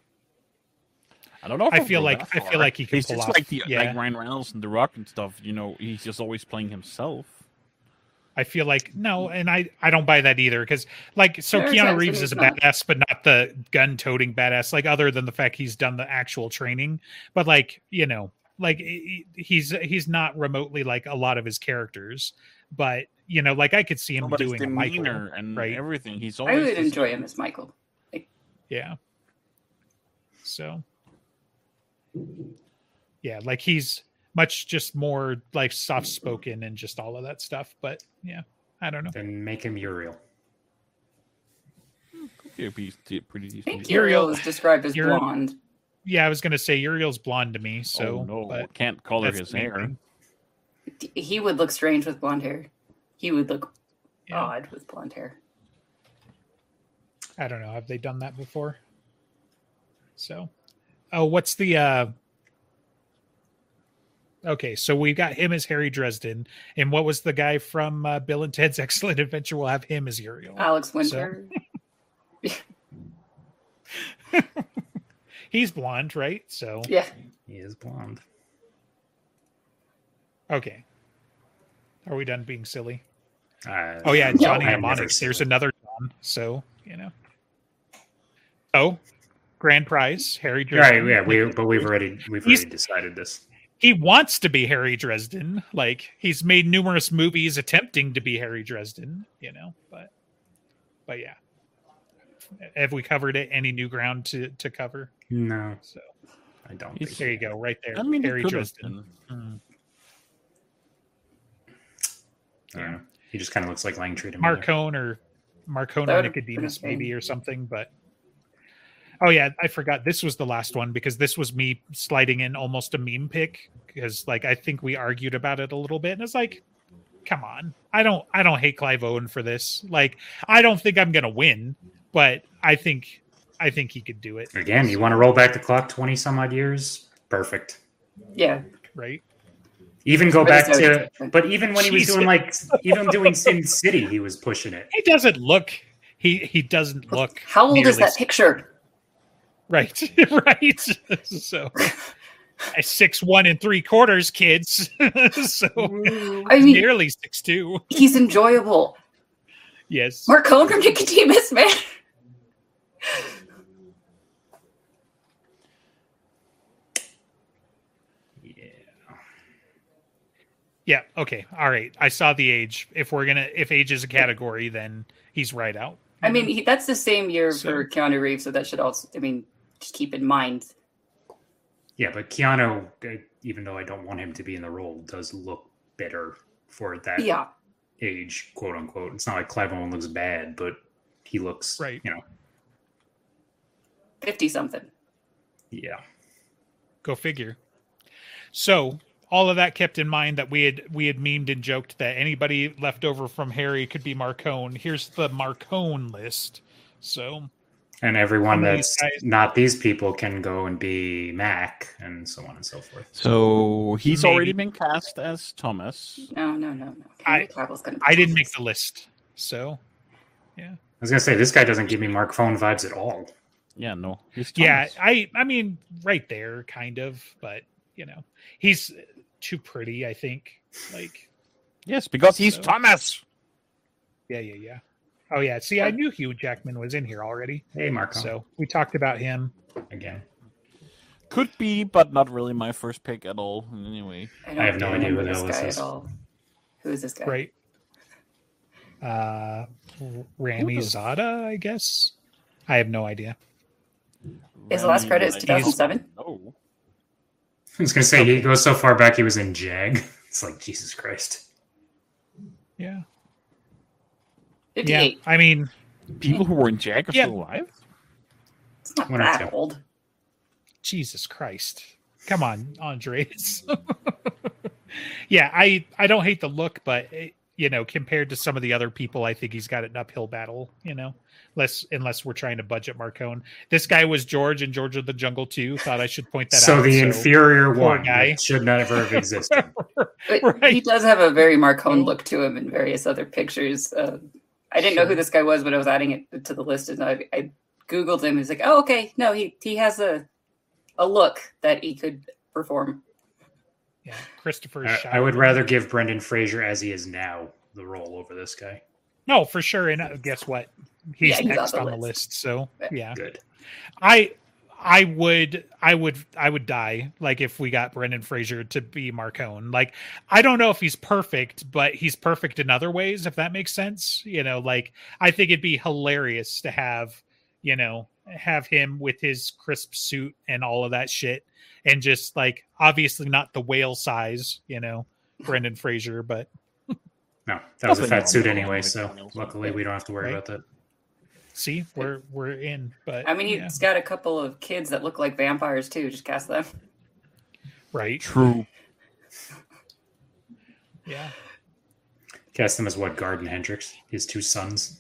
I don't know. If I I'll feel go like that I far. feel like he could He's pull just off. like the yeah. like Ryan Reynolds and The Rock and stuff. You know, he's just always playing himself. I feel like no, and I I don't buy that either because like so There are Keanu times when Reeves he's is a not. badass, but not the gun-toting badass. Like other than the fact he's done the actual training, but like you know, like he- he's he's not remotely like a lot of his characters. But you know, like I could see him No, but his doing a Michael, demeanor and right? everything. He's I always. would this- enjoy him as Michael. Yeah. So. Yeah, like he's much just more like soft spoken and just all of that stuff. But yeah, I don't know. Then make him Uriel. Yeah, he's de- pretty I decent. think Uriel- Uriel is described as Uriel- blonde. Yeah, I was gonna say Uriel's blonde to me. So oh, no, but can't color that's his the main hair. thing. He would look strange with blonde hair. He would look Yeah. odd with blonde hair. I don't know. Have they done that before? So, oh, what's the? uh Okay, so we've got him as Harry Dresden, and what was the guy from uh, Bill and Ted's Excellent Adventure? We'll have him as Uriel. Alex Winter. He's blonde, right? So Yeah. He is blonde. okay. Are we done being silly? Uh, Oh yeah, No. Johnny I am never Mnemonics. There's silly. another John. So you know. Oh, grand prize, Harry Right, Dresden. yeah, we but we've already we've He's- already decided this. he wants to be Harry Dresden. Like he's made numerous movies attempting to be Harry Dresden, you know, but but yeah. Have we covered it? Any new ground to, to cover? No. So I don't there think you go, right there. I mean, Harry Dresden. Mm. I don't know. He just kind of looks like Langtree to me. Marcone or Marcone or Nicodemus maybe or something, but oh yeah, I forgot this was the last one because this was me sliding in almost a meme pick because like I think we argued about it a little bit and it's like, come on. I don't I don't hate Clive Owen for this. Like I don't think I'm gonna win, but I think I think he could do it. Again, you want to roll back the clock twenty some odd years? Perfect. Yeah. Right. Even go back to, but even when he was doing like, even doing Sin City, he was pushing it. He doesn't look. He he doesn't look. How old is that picture? Right, right. So, six one and three quarters, kids. So, I mean, nearly six two. He's enjoyable. Yes, Marcone from Nicodemus, man. Yeah. Okay. All right. I saw the age. If we're gonna, if age is a category, then he's right out. I mean, he, that's the same year so, for Keanu Reeves, so that should also. I mean, just keep in mind. Yeah, but Keanu, even though I don't want him to be in the role, does look better for that yeah. age, quote unquote. It's not like Clive Owen looks bad, but he looks right. You know, fifty something. Yeah. Go figure. So. All of that kept in mind that we had we had memed and joked that anybody left over from Harry could be Marcone. Here's the Marcone list. So, and everyone that's guys, not these people can go and be Mac and so on and so forth. So he's Maybe. already been cast as Thomas. No, no, no, no. I, I didn't make the list. So, yeah. I was gonna say this guy doesn't give me Marcone vibes at all. Yeah, no. Yeah, I I mean right there, kind of, but you know, he's too pretty, I think. Like, yes, because he's so. Thomas. Yeah, yeah, yeah. Oh, yeah. See, I knew Hugh Jackman was in here already. Hey, Marco. So we talked about him again. Could be, but not really my first pick at all. Anyway, I, I have no idea who the hell this is. Who is this guy? Right. Uh, Rami Zada, I guess. I have no idea. His last credit is two thousand seven. Oh. I was going to say, okay. He goes so far back, he was in Jag. It's like, Jesus Christ. Yeah. fifty-eight. Yeah, I mean... People who were in Jag are yeah. still alive? It's not One that old. Jesus Christ. Come on, Andres. Yeah, I, I don't hate the look, but, it, you know, compared to some of the other people, I think he's got an uphill battle, you know? Less, unless we're trying to budget Marcone. This guy was George in George of the Jungle too. Thought I should point that so out. The so the inferior one guy should never have existed. Right. He does have a very Marcone look to him in various other pictures. Uh, I didn't sure. know who this guy was, but I was adding it to the list, and I, I Googled him. He's like, oh, okay. No, he he has a a look that he could perform. Yeah, Christopher. I, I would rather give Brendan Fraser as he is now the role over this guy. No, for sure. And uh, guess what? He's, yeah, he's next on the, on the list. So yeah, good. I I would I would I would die like if we got Brendan Fraser to be Marcone. Like I don't know if he's perfect, but he's perfect in other ways. If that makes sense, you know. Like I think it'd be hilarious to have you know have him with his crisp suit and all of that shit, and just like obviously not the whale size, you know, Brendan Fraser, but. No, that was a fat suit anyway, so luckily we don't have to worry right. about that. See, we're we're in, but I mean, he's yeah. got a couple of kids that look like vampires too. Just cast them. Right. True. Yeah. Cast them as what? Garden Hendricks, his two sons.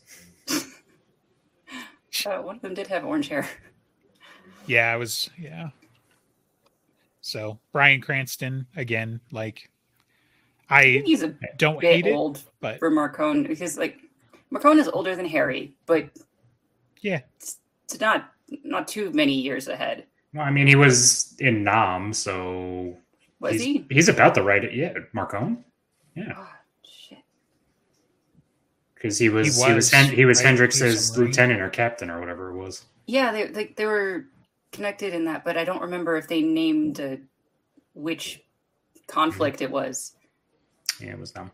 Uh, one of them did have orange hair. Yeah, I was. Yeah. So Bryan Cranston again, like. I, I he's a don't bit hate old it, but for Marcone because like Marcone is older than Harry, but yeah, it's, it's not not too many years ahead. Well, I mean, he was in Nam, so was he's, he? He's about the right, yeah, Marcone, yeah. Oh, shit. Because he was he was he was, he was right, Hendrix's lieutenant or captain or whatever it was. Yeah, they like they were connected in that, but I don't remember if they named uh, which conflict mm-hmm. it was. Yeah, it was dumb.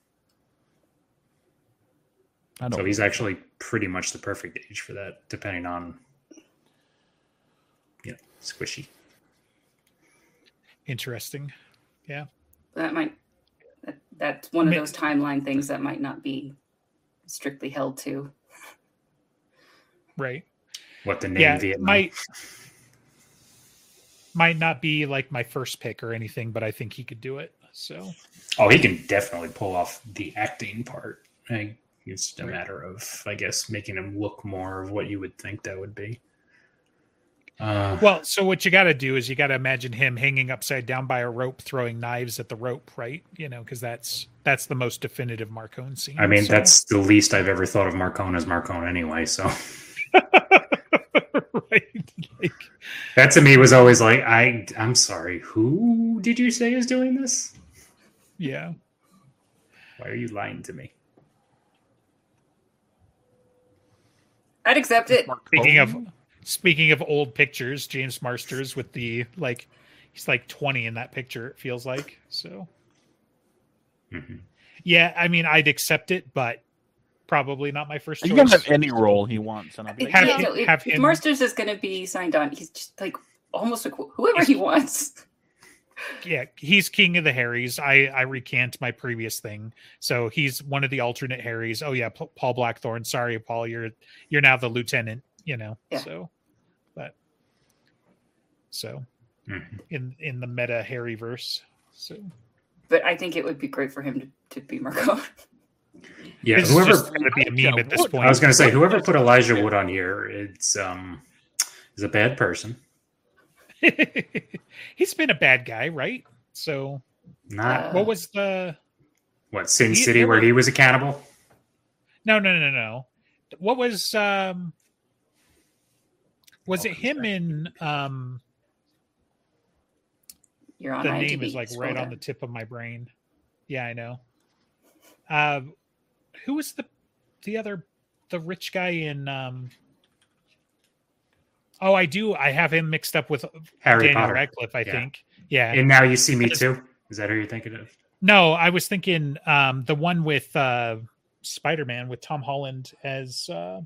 So he's actually pretty much the perfect age for that, depending on, you know, squishy. Interesting. Yeah. That might, that, that's one of those timeline things that might not be strictly held to. Right. What the name yeah, Vietnam. Might, might not be like my first pick or anything, but I think he could do it. So. Oh, he can definitely pull off the acting part. I, It's just a right. matter of, I guess, making him look more of what you would think that would be. Uh, well, so what you got to do is you got to imagine him hanging upside down by a rope, throwing knives at the rope, right? You know, because that's that's the most definitive Marcone scene. I mean, so. that's the least I've ever thought of Marcone as Marcone anyway. So, right, like, that to me was always like, I, I'm sorry, who did you say is doing this? Yeah. Why are you lying to me? I'd accept it. Speaking of speaking of old pictures, James Marsters with the like, he's like twenty in that picture. It feels like so. Mm-hmm. Yeah, I mean, I'd accept it, but probably not my first choice. He can have any role he wants, and I'll be like, have yeah, him, no, if, have if him. Marsters is going to be signed on, he's just like almost like whoever he wants. Yeah, he's king of the Harrys. I, I recant my previous thing. So he's one of the alternate Harrys. Oh yeah, P- Paul Blackthorne. Sorry, Paul, you're you're now the lieutenant. You know. Yeah. So, but so mm-hmm. in in the meta Harry verse. So, but I think it would be great for him to, to be Marcone. Yeah, this whoever is just going to be a meme at this point. I was going to say whoever put Elijah Wood on here, it's um, is a bad person. He's been a bad guy, right? So, not what was the what Sin he, City where he was a cannibal? No, no, no, no. What was um? Was oh, it him sorry. in um? You're on the I M D B. Name is like right on the tip of my brain. Yeah, I know. Uh, who was the the other the rich guy in um? Oh, I do. I have him mixed up with Harry Daniel Potter. Radcliffe, I yeah. think. Yeah. And Now You See Me Too. Is that who you're thinking of? No, I was thinking um, the one with uh, Spider-Man with Tom Holland as. Uh...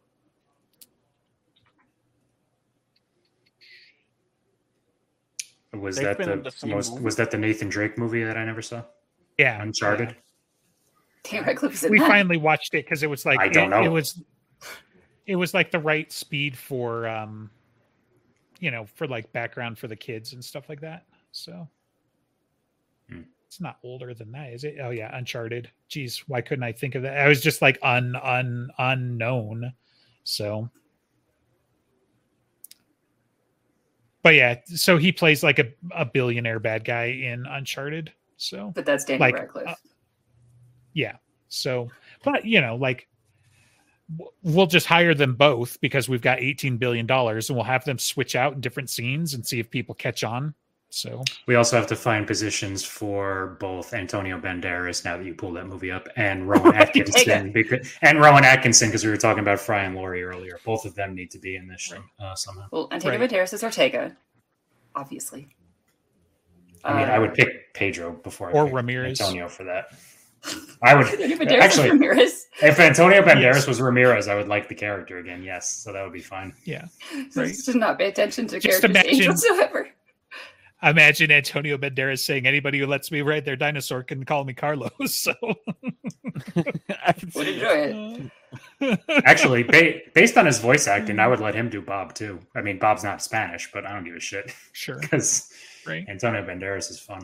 Was They've that the, the most? movie. Was that the Nathan Drake movie that I never saw? Yeah, Uncharted. Yeah. Daniel Radcliffe's in we that. finally watched it because it was like I don't it, know. It was. It was like the right speed for, um, you know, for like background for the kids and stuff like that. So hmm. It's not older than that, is it? Oh yeah, Uncharted. Jeez, why couldn't I think of that? I was just like un un unknown. So, but yeah, so he plays like a, a billionaire bad guy in Uncharted. So, but that's Daniel like, Radcliffe. Uh, yeah. So, but you know, like. We'll just hire them both because we've got eighteen billion dollars and we'll have them switch out in different scenes and see if people catch on. So we also have to find positions for both Antonio Banderas, now that you pulled that movie up, and Rowan Atkinson. because, and Rowan Atkinson, because we were talking about Fry and Laurie earlier. Both of them need to be in this show uh, somehow. Well, Antonio right. Banderas is Ortega, obviously. I mean, uh, I would pick Pedro before I or pick Ramirez. Antonio for that. I would Banderas actually. Ramirez. If Antonio Banderas yes. was Ramirez, I would like the character again. Yes, so that would be fine. Yeah, right. Right. Just not pay attention to Just characters' age imagine, whatsoever. Imagine Antonio Banderas saying, "Anybody who lets me ride their dinosaur can call me Carlos." So I can would see enjoy it. Actually, ba- based on his voice acting, I would let him do Bob too. I mean, Bob's not Spanish, but I don't give a shit. Sure, because right. Antonio Banderas is fun.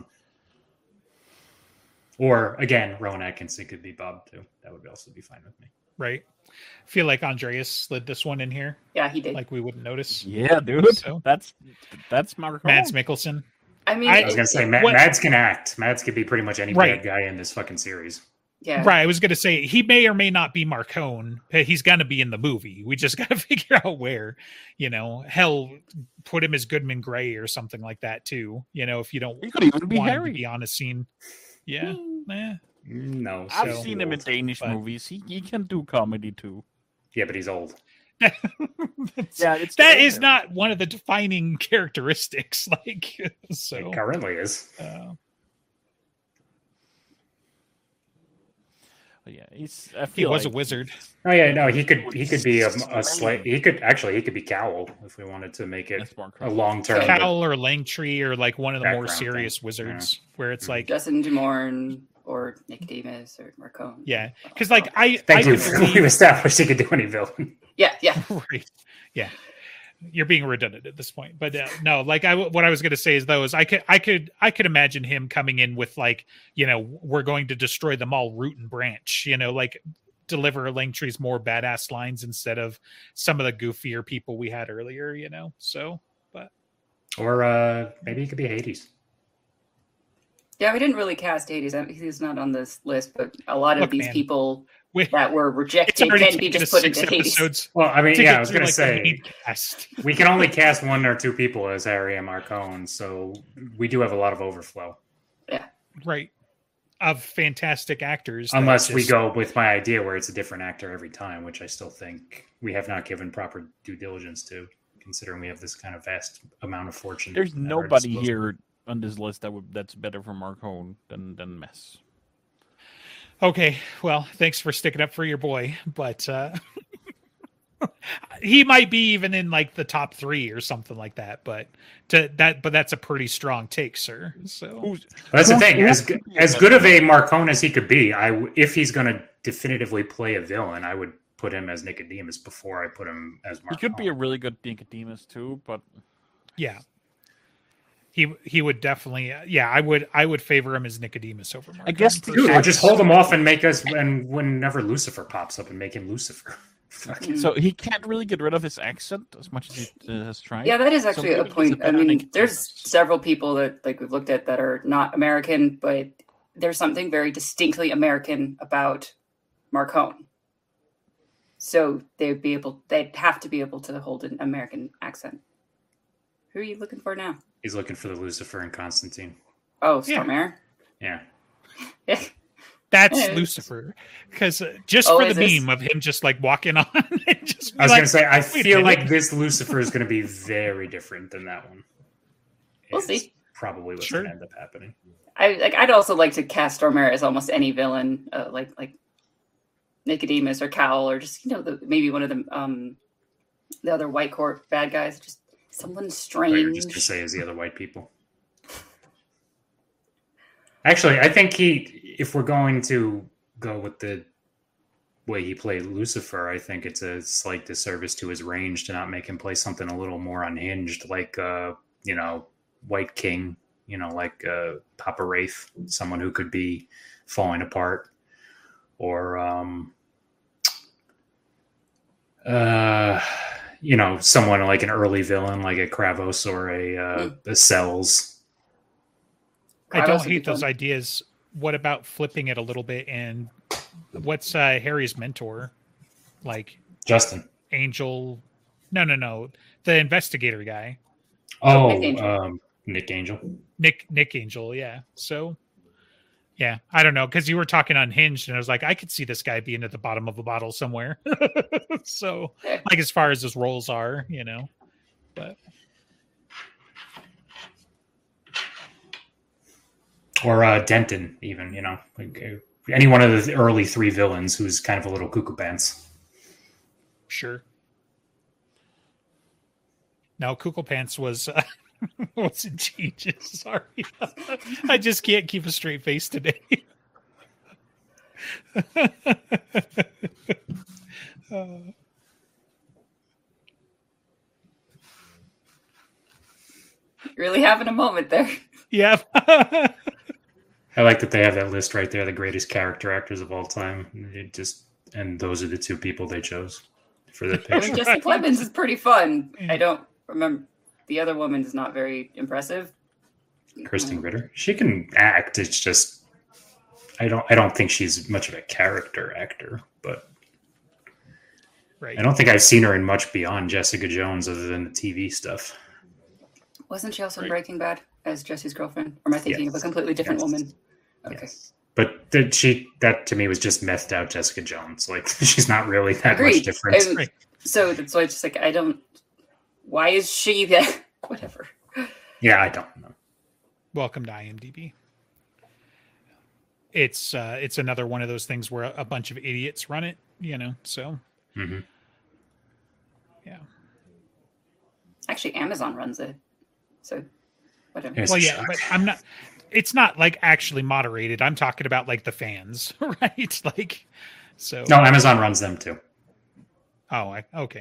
Or again, Rowan Atkinson could be Bob too. That would also be fine with me. Right. I feel like Andreas slid this one in here. Yeah, he did. Like we wouldn't notice. Yeah, dude. So, that's that's Mark. Mads Mikkelsen. I mean, I was gonna say Mad, what, Mads can act. Mads could be pretty much any right. bad guy in this fucking series. Yeah. Right. I was gonna say he may or may not be Marcone. He's gonna be in the movie. We just gotta figure out where. You know, hell, put him as Goodman Gray or something like that too. You know, if you don't he could even be want Harry. him to be on a scene. Yeah. Eh. No, I've so seen him in old. Danish but... movies. He he can do comedy too. Yeah, but he's old. yeah, it's that is not one of the defining characteristics. Like so, it currently is. Uh, But yeah, he's. I he was like a wizard. Oh yeah, no, he could he could be a, a slight. He could actually he could be Cowl if we wanted to make it a long term. Cowl or Langtree or like one of the more serious thing. wizards yeah. where it's mm-hmm. like Justin Dumorn or Nicodemus or Marcone. Yeah, because like I thank I you. Believe... We've established he could do any villain. Yeah, yeah, right. Yeah, you're being redundant at this point, but uh, no, like I what I was going to say is though is I could I could I could imagine him coming in with like you know we're going to destroy them all root and branch, you know, like deliver Langtree's more badass lines instead of some of the goofier people we had earlier, you know. So, but or uh maybe he could be Hades. Yeah, we didn't really cast Hades. He's not on this list, but a lot of Look, these man. people. We, that were rejected can be just put into Hades. Well, I mean, yeah, I was going like to say, we can only cast one or two people as Harry and Marcone, so we do have a lot of overflow. Yeah. Right. Of fantastic actors. Unless just... we go with my idea where it's a different actor every time, which I still think we have not given proper due diligence to, considering we have this kind of vast amount of fortune. There's nobody here on this list that would that's better for Marcone than, than Mess. Okay, well, thanks for sticking up for your boy, but uh, he might be even in like the top three or something like that. But to that, but that's a pretty strong take, sir. So that's the thing. As as good of a Marcone as he could be, I if he's going to definitively play a villain, I would put him as Nicodemus before I put him as Marcone. He could be a really good Nicodemus too, but yeah. He he would definitely yeah I would I would favor him as Nicodemus over Marcone. I guess dude, or just hold him off and make us and whenever Lucifer pops up and make him Lucifer. So he can't really get rid of his accent as much as he uh, has tried. Yeah, that is actually so a point. I mean, there's several people that like we've looked at that are not American, but there's something very distinctly American about Marcone. So they'd be able they'd have to be able to hold an American accent. Who are you looking for now? He's looking for the Lucifer and Constantine. Oh, Stormare? Yeah. yeah. That's yeah, Lucifer. Because uh, just oh, for the this... meme of him just like walking on. And just I was like, going to say, I feel like it. this Lucifer is going to be very different than that one. We'll it's see. Probably what's sure. going to end up happening. I like. I'd also like to cast Stormare as almost any villain, uh, like like Nicodemus or Cowl, or just you know the, maybe one of the um the other White Court bad guys. Just someone strange. Right, just to say, as the other white people. Actually, I think he. If we're going to go with the way he played Lucifer, I think it's a slight disservice to his range to not make him play something a little more unhinged, like uh, you know, White King. You know, like uh, Papa Wraith, someone who could be falling apart, or um, uh, you know, someone like an early villain, like a Kravos or a uh, mm. a Cells. I don't hate those ideas. What about flipping it a little bit? And what's uh, Harry's mentor? Like Justin Angel? No, no, no. The investigator guy. Oh, Nick Angel. Um, Nick Angel. Nick Nick Angel, yeah. So, yeah, I don't know because you were talking unhinged, and I was like, I could see this guy being at the bottom of a bottle somewhere. So, like as far as his roles are, you know, but. Or uh, Denton, even, you know, like, uh, any one of the early three villains who's kind of a little cuckoo pants. Sure. No, Cuckoo Pants was uh, was in changes. Sorry, I just can't keep a straight face today. uh, really having a moment there. Yeah. I like that they have that list right there, the greatest character actors of all time. It just and those are the two people they chose for the picture. I mean, Jessica Clemens is pretty fun. I don't remember the other woman is not very impressive. Kirsten Ritter, she can act. It's just I don't I don't think she's much of a character actor, but right. I don't think I've seen her in much beyond Jessica Jones other than the T V stuff. Wasn't she also right. in Breaking Bad as Jesse's girlfriend? Or am I thinking yes. of a completely different yes. woman? Okay. Yes. But did she that to me was just methed out Jessica Jones. Like she's not really that Agreed. much different. And right. So that's why it's just like I don't why is she that whatever. Yeah, I don't know. Welcome to IMDb. it's uh, it's another one of those things where a bunch of idiots run it, you know. So, mm-hmm. yeah. Actually, Amazon runs it, so whatever. Well, yeah, but I'm not. It's not like actually moderated. I'm talking about like the fans, right? Like, so. No, Amazon runs them too. Oh, I, okay.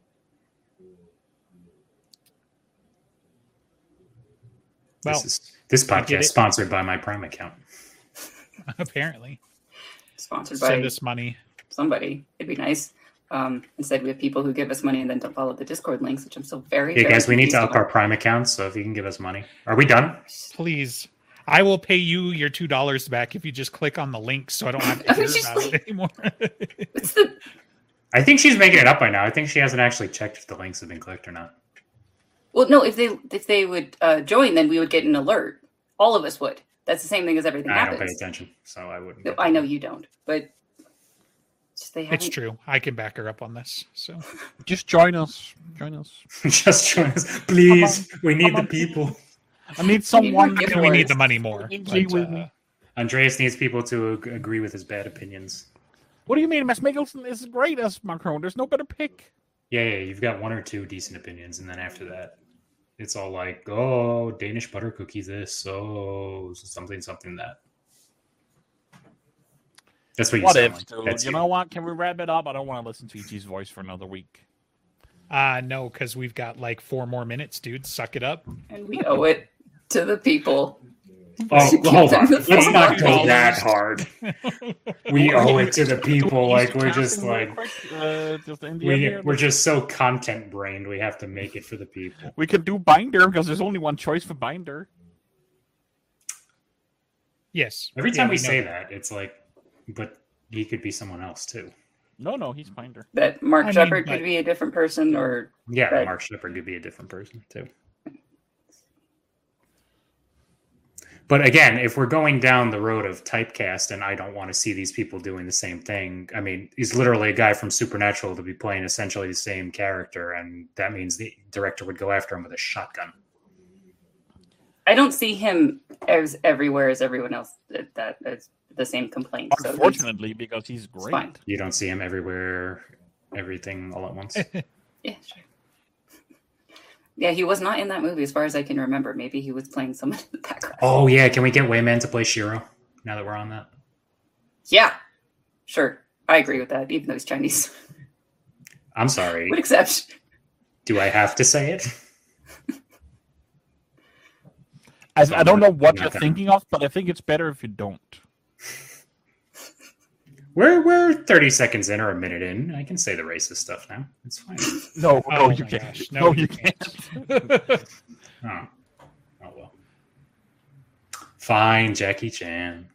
Well, this, is, this podcast is sponsored by my Prime account. Apparently. Sponsored by Send us money. Somebody. It'd be nice. Um, instead, we have people who give us money and then don't follow the Discord links, which I'm still very. Hey very guys, we need to up about. our Prime accounts, so if you can give us money, are we done? Please, I will pay you your two dollars back if you just click on the link, so I don't have to hear about like, it anymore. What's the? I think she's making it up by now. I think she hasn't actually checked if the links have been clicked or not. Well, no. If they if they would uh, join, then we would get an alert. All of us would. That's the same thing as everything I happens. don't pay attention, so I wouldn't. No, I know you don't, but. They it's true. I can back her up on this. So just join us. Join us. Just join us, please. We need the people. I need someone. We need, we need the money more. But, uh, Andreas needs people to agree with his bad opinions. What do you mean? Mads Mikkelsen is great as Macron. There's no better pick. Yeah, yeah. You've got one or two decent opinions, and then after that, it's all like, oh, Danish butter cookie this, oh, something, something that. That's what you What sound if, like. dude? That's you, you know what? Can we wrap it up? I don't want to listen to E G's voice for another week. Uh, no, because we've got like four more minutes, dude. Suck it up. And we owe it to the people. Oh, hold on. Let's not go that hard. We owe it to the people. Like, we're just like, uh, just we, we're just so content brained. We have to make it for the people. We could do Binder because there's only one choice for Binder. Yes. Every time yeah, we, we say that. that, it's like, but he could be someone else too. No, no, he's Binder. That Mark I Shepard mean, could be a different person, or yeah, that... Mark Shepard could be a different person too. But again, if we're going down the road of typecast, and I don't want to see these people doing the same thing. I mean, he's literally a guy from Supernatural to be playing essentially the same character, and that means the director would go after him with a shotgun. I don't see him as everywhere as everyone else. That, that is the same complaint. Unfortunately, so because he's great. Fine. You don't see him everywhere, everything all at once. Yeah, sure. Yeah, he was not in that movie as far as I can remember. Maybe he was playing someone in the background. Oh, yeah. Can we get Wayman to play Shiro now that we're on that? Yeah, sure. I agree with that, even though he's Chinese. I'm sorry. Would accept. Do I have to say it? I, I don't know what you're thinking of, but I think it's better if you don't. We're we're thirty seconds in or a minute in. I can say the racist stuff now. It's fine. No, oh no, you can't. Gosh. No, no, you you can't. oh. oh, well. Fine, Jackie Chan.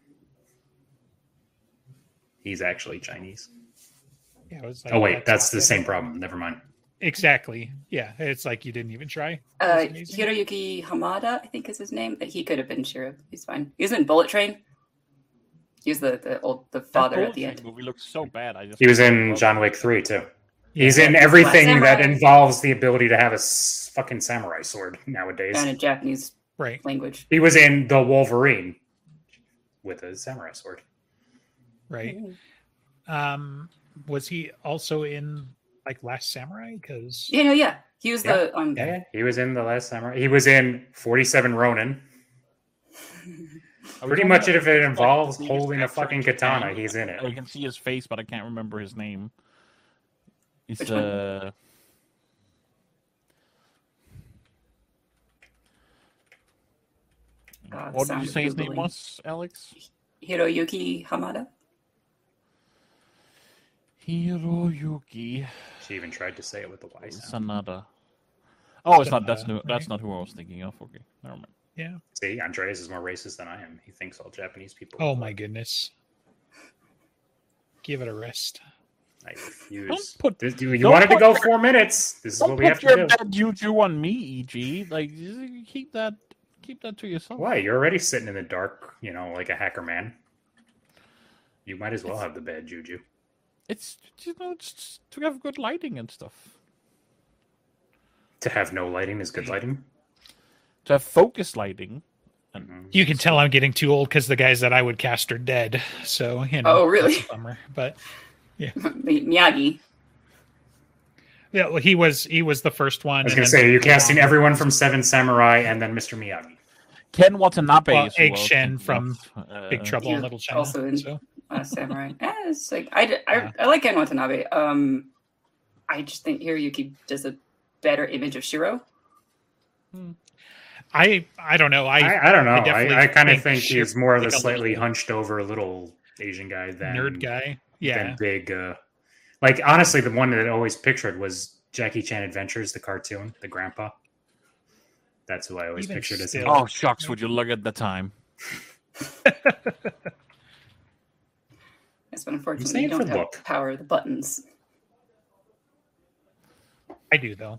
He's actually Chinese. Yeah, it was like, oh, wait, that's, that's the same problem. Never mind. Exactly. Yeah, it's like you didn't even try. Uh, Hiroyuki Hamada, I think is his name. He could have been Shiro. He's fine. He was in Bullet Train. He was the, the old the father at the end. Movie looks so bad. I just he was in John Wick three too. He's in everything that involves the ability to have a fucking samurai sword nowadays. And a Japanese right. language. He was in The Wolverine with a samurai sword. Right. Um, was he also in like Last Samurai? Because yeah, no, yeah, he was yeah. the um. Yeah, yeah, he was in The Last Samurai. He was in forty-seven Ronin. Pretty much, if it involves holding a fucking katana, he's in it. You can see his face, but I can't remember his name. He's uh. God, what did you say his name was, Alex? Hiroyuki Hamada. Hiroyuki. She even tried to say it with the Y sound. Sanada. Oh, it's not. That's no, That's not who I was thinking of. Okay, never mind. Yeah. See, Andreas is more racist than I am. He thinks all Japanese people. Oh my goodness. Give it a rest. I refuse. Put, this, you you wanted to go four minutes. This is what we have to do. Don't put your bad juju on me, E G. Like, keep that, keep that to yourself. Why? You're already sitting in the dark, you know, like a hacker man. You might as well have the bad juju. It's, you know, it's to have good lighting and stuff. To have no lighting is good lighting? To have focus lighting And, you can tell I'm getting too old because the guys that I would cast are dead. So, you know. Oh, really? That's a bummer. But, yeah. Miyagi. Yeah, well, he was he was the first one. I was going to say, you're casting everyone from Seven Samurai and then Mister Miyagi. Ken Watanabe. Well, is Egg well Shen from uh, Big Trouble in Little China. Also in so. uh, Samurai. Eh, it's like, I, I, Yeah. I like Ken Watanabe. Um, I just think Hiroyuki does a better image of Shiro. I I don't know. I I, I don't know. I I, definitely I, kind of think think Shiro- he's more of like the a slightly little hunched over little Asian guy than nerd guy. Yeah. than big. Uh, like honestly, the one that I always pictured was Jackie Chan Adventures, the cartoon, the grandpa. That's who I always Even pictured as still. him. Oh shucks! Would you look at the time? Yes, but unfortunately, saying you don't for have look. power of the buttons. I do though.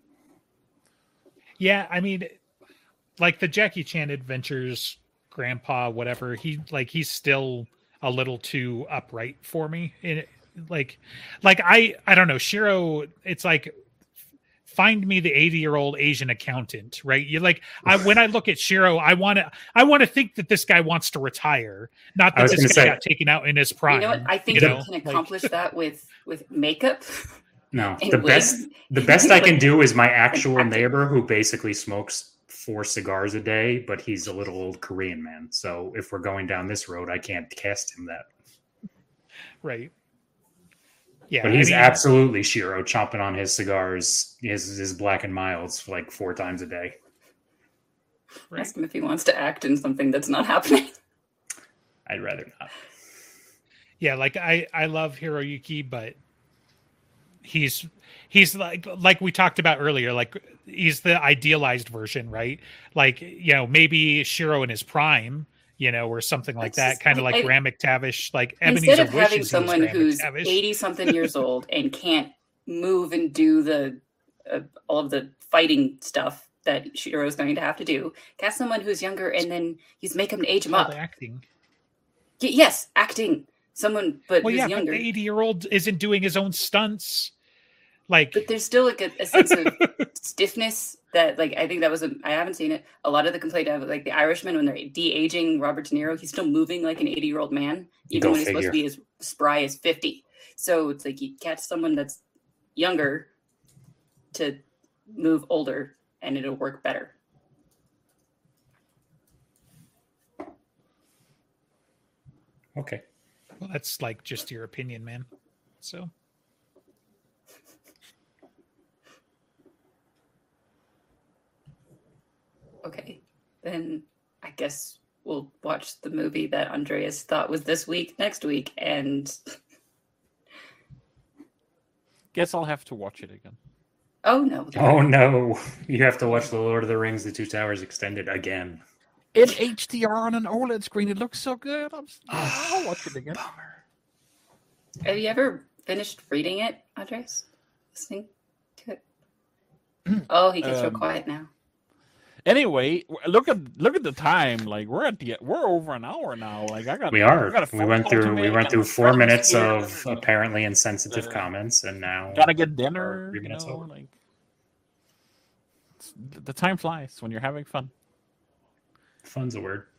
Yeah, I mean, like the Jackie Chan Adventures grandpa, whatever. He like he's still a little too upright for me. In like, like I I don't know. Shiro, it's like find me the eighty year old Asian accountant, right? You like I when I look at Shiro, I want to I want to think that this guy wants to retire, not I that was this gonna guy say- got taken out in his prime. You know what? I think you you know? can Like- accomplish that with with makeup. No, And the wigs. best the best I can Like- do is my actual acting. neighbor who basically smokes four cigars a day, but he's a little old Korean man. So if we're going down this road, I can't cast him that. Right. Yeah, But he's I mean, absolutely Shiro, chomping on his cigars, his his Black and Milds like four times a day. right. Ask him if he wants to act in something that's not happening. I'd rather not. Yeah, like I I love Hiroyuki, but he's he's like like we talked about earlier, like he's the idealized version, right? Like, you know, maybe Shiro in his prime, you know, or something like It's that, just- kind of I- like I- Ram McTavish, like Instead Ebenezer of having wishes he was someone Graham who's McTavish. eighty something years old and can't move and do the uh, all of the fighting stuff that Shiro is going to have to do, cast someone who's younger and then he's make him age him All up. the acting. Y- yes, acting someone, but Well, who's yeah, younger. but the eighty year old isn't doing his own stunts. Like, But there's still like a, a sense of stiffness that, like, I think that was a, I haven't seen it. A lot of the complaint of like the Irishman when they're de-aging Robert De Niro, he's still moving like an eighty year old man, even Go when he's supposed to figure. be as spry as fifty. So it's like you catch someone that's younger to move older, and it'll work better. Okay. well, that's like just your opinion, man. So Okay, then I guess we'll watch the movie that Andreas thought was this week next week, and Guess I'll have to watch it again. oh no, Oh no. You have to watch The Lord of the Rings, The Two Towers Extended again. In H D R on an OLED screen, it looks so good. I'm, I'll watch it again. have you ever finished reading it, Andres? Listening to it? Oh, he gets real Um, quiet now. Anyway, w- look at look at the time. Like we're at the we're over an hour now. Like I got We I are. got a We phone went call to through we make went and through my four friend's minutes here. of apparently insensitive Uh, comments, and now Gotta get dinner. three You minutes know, over. like it's- the time flies when you're having fun. fun's a word.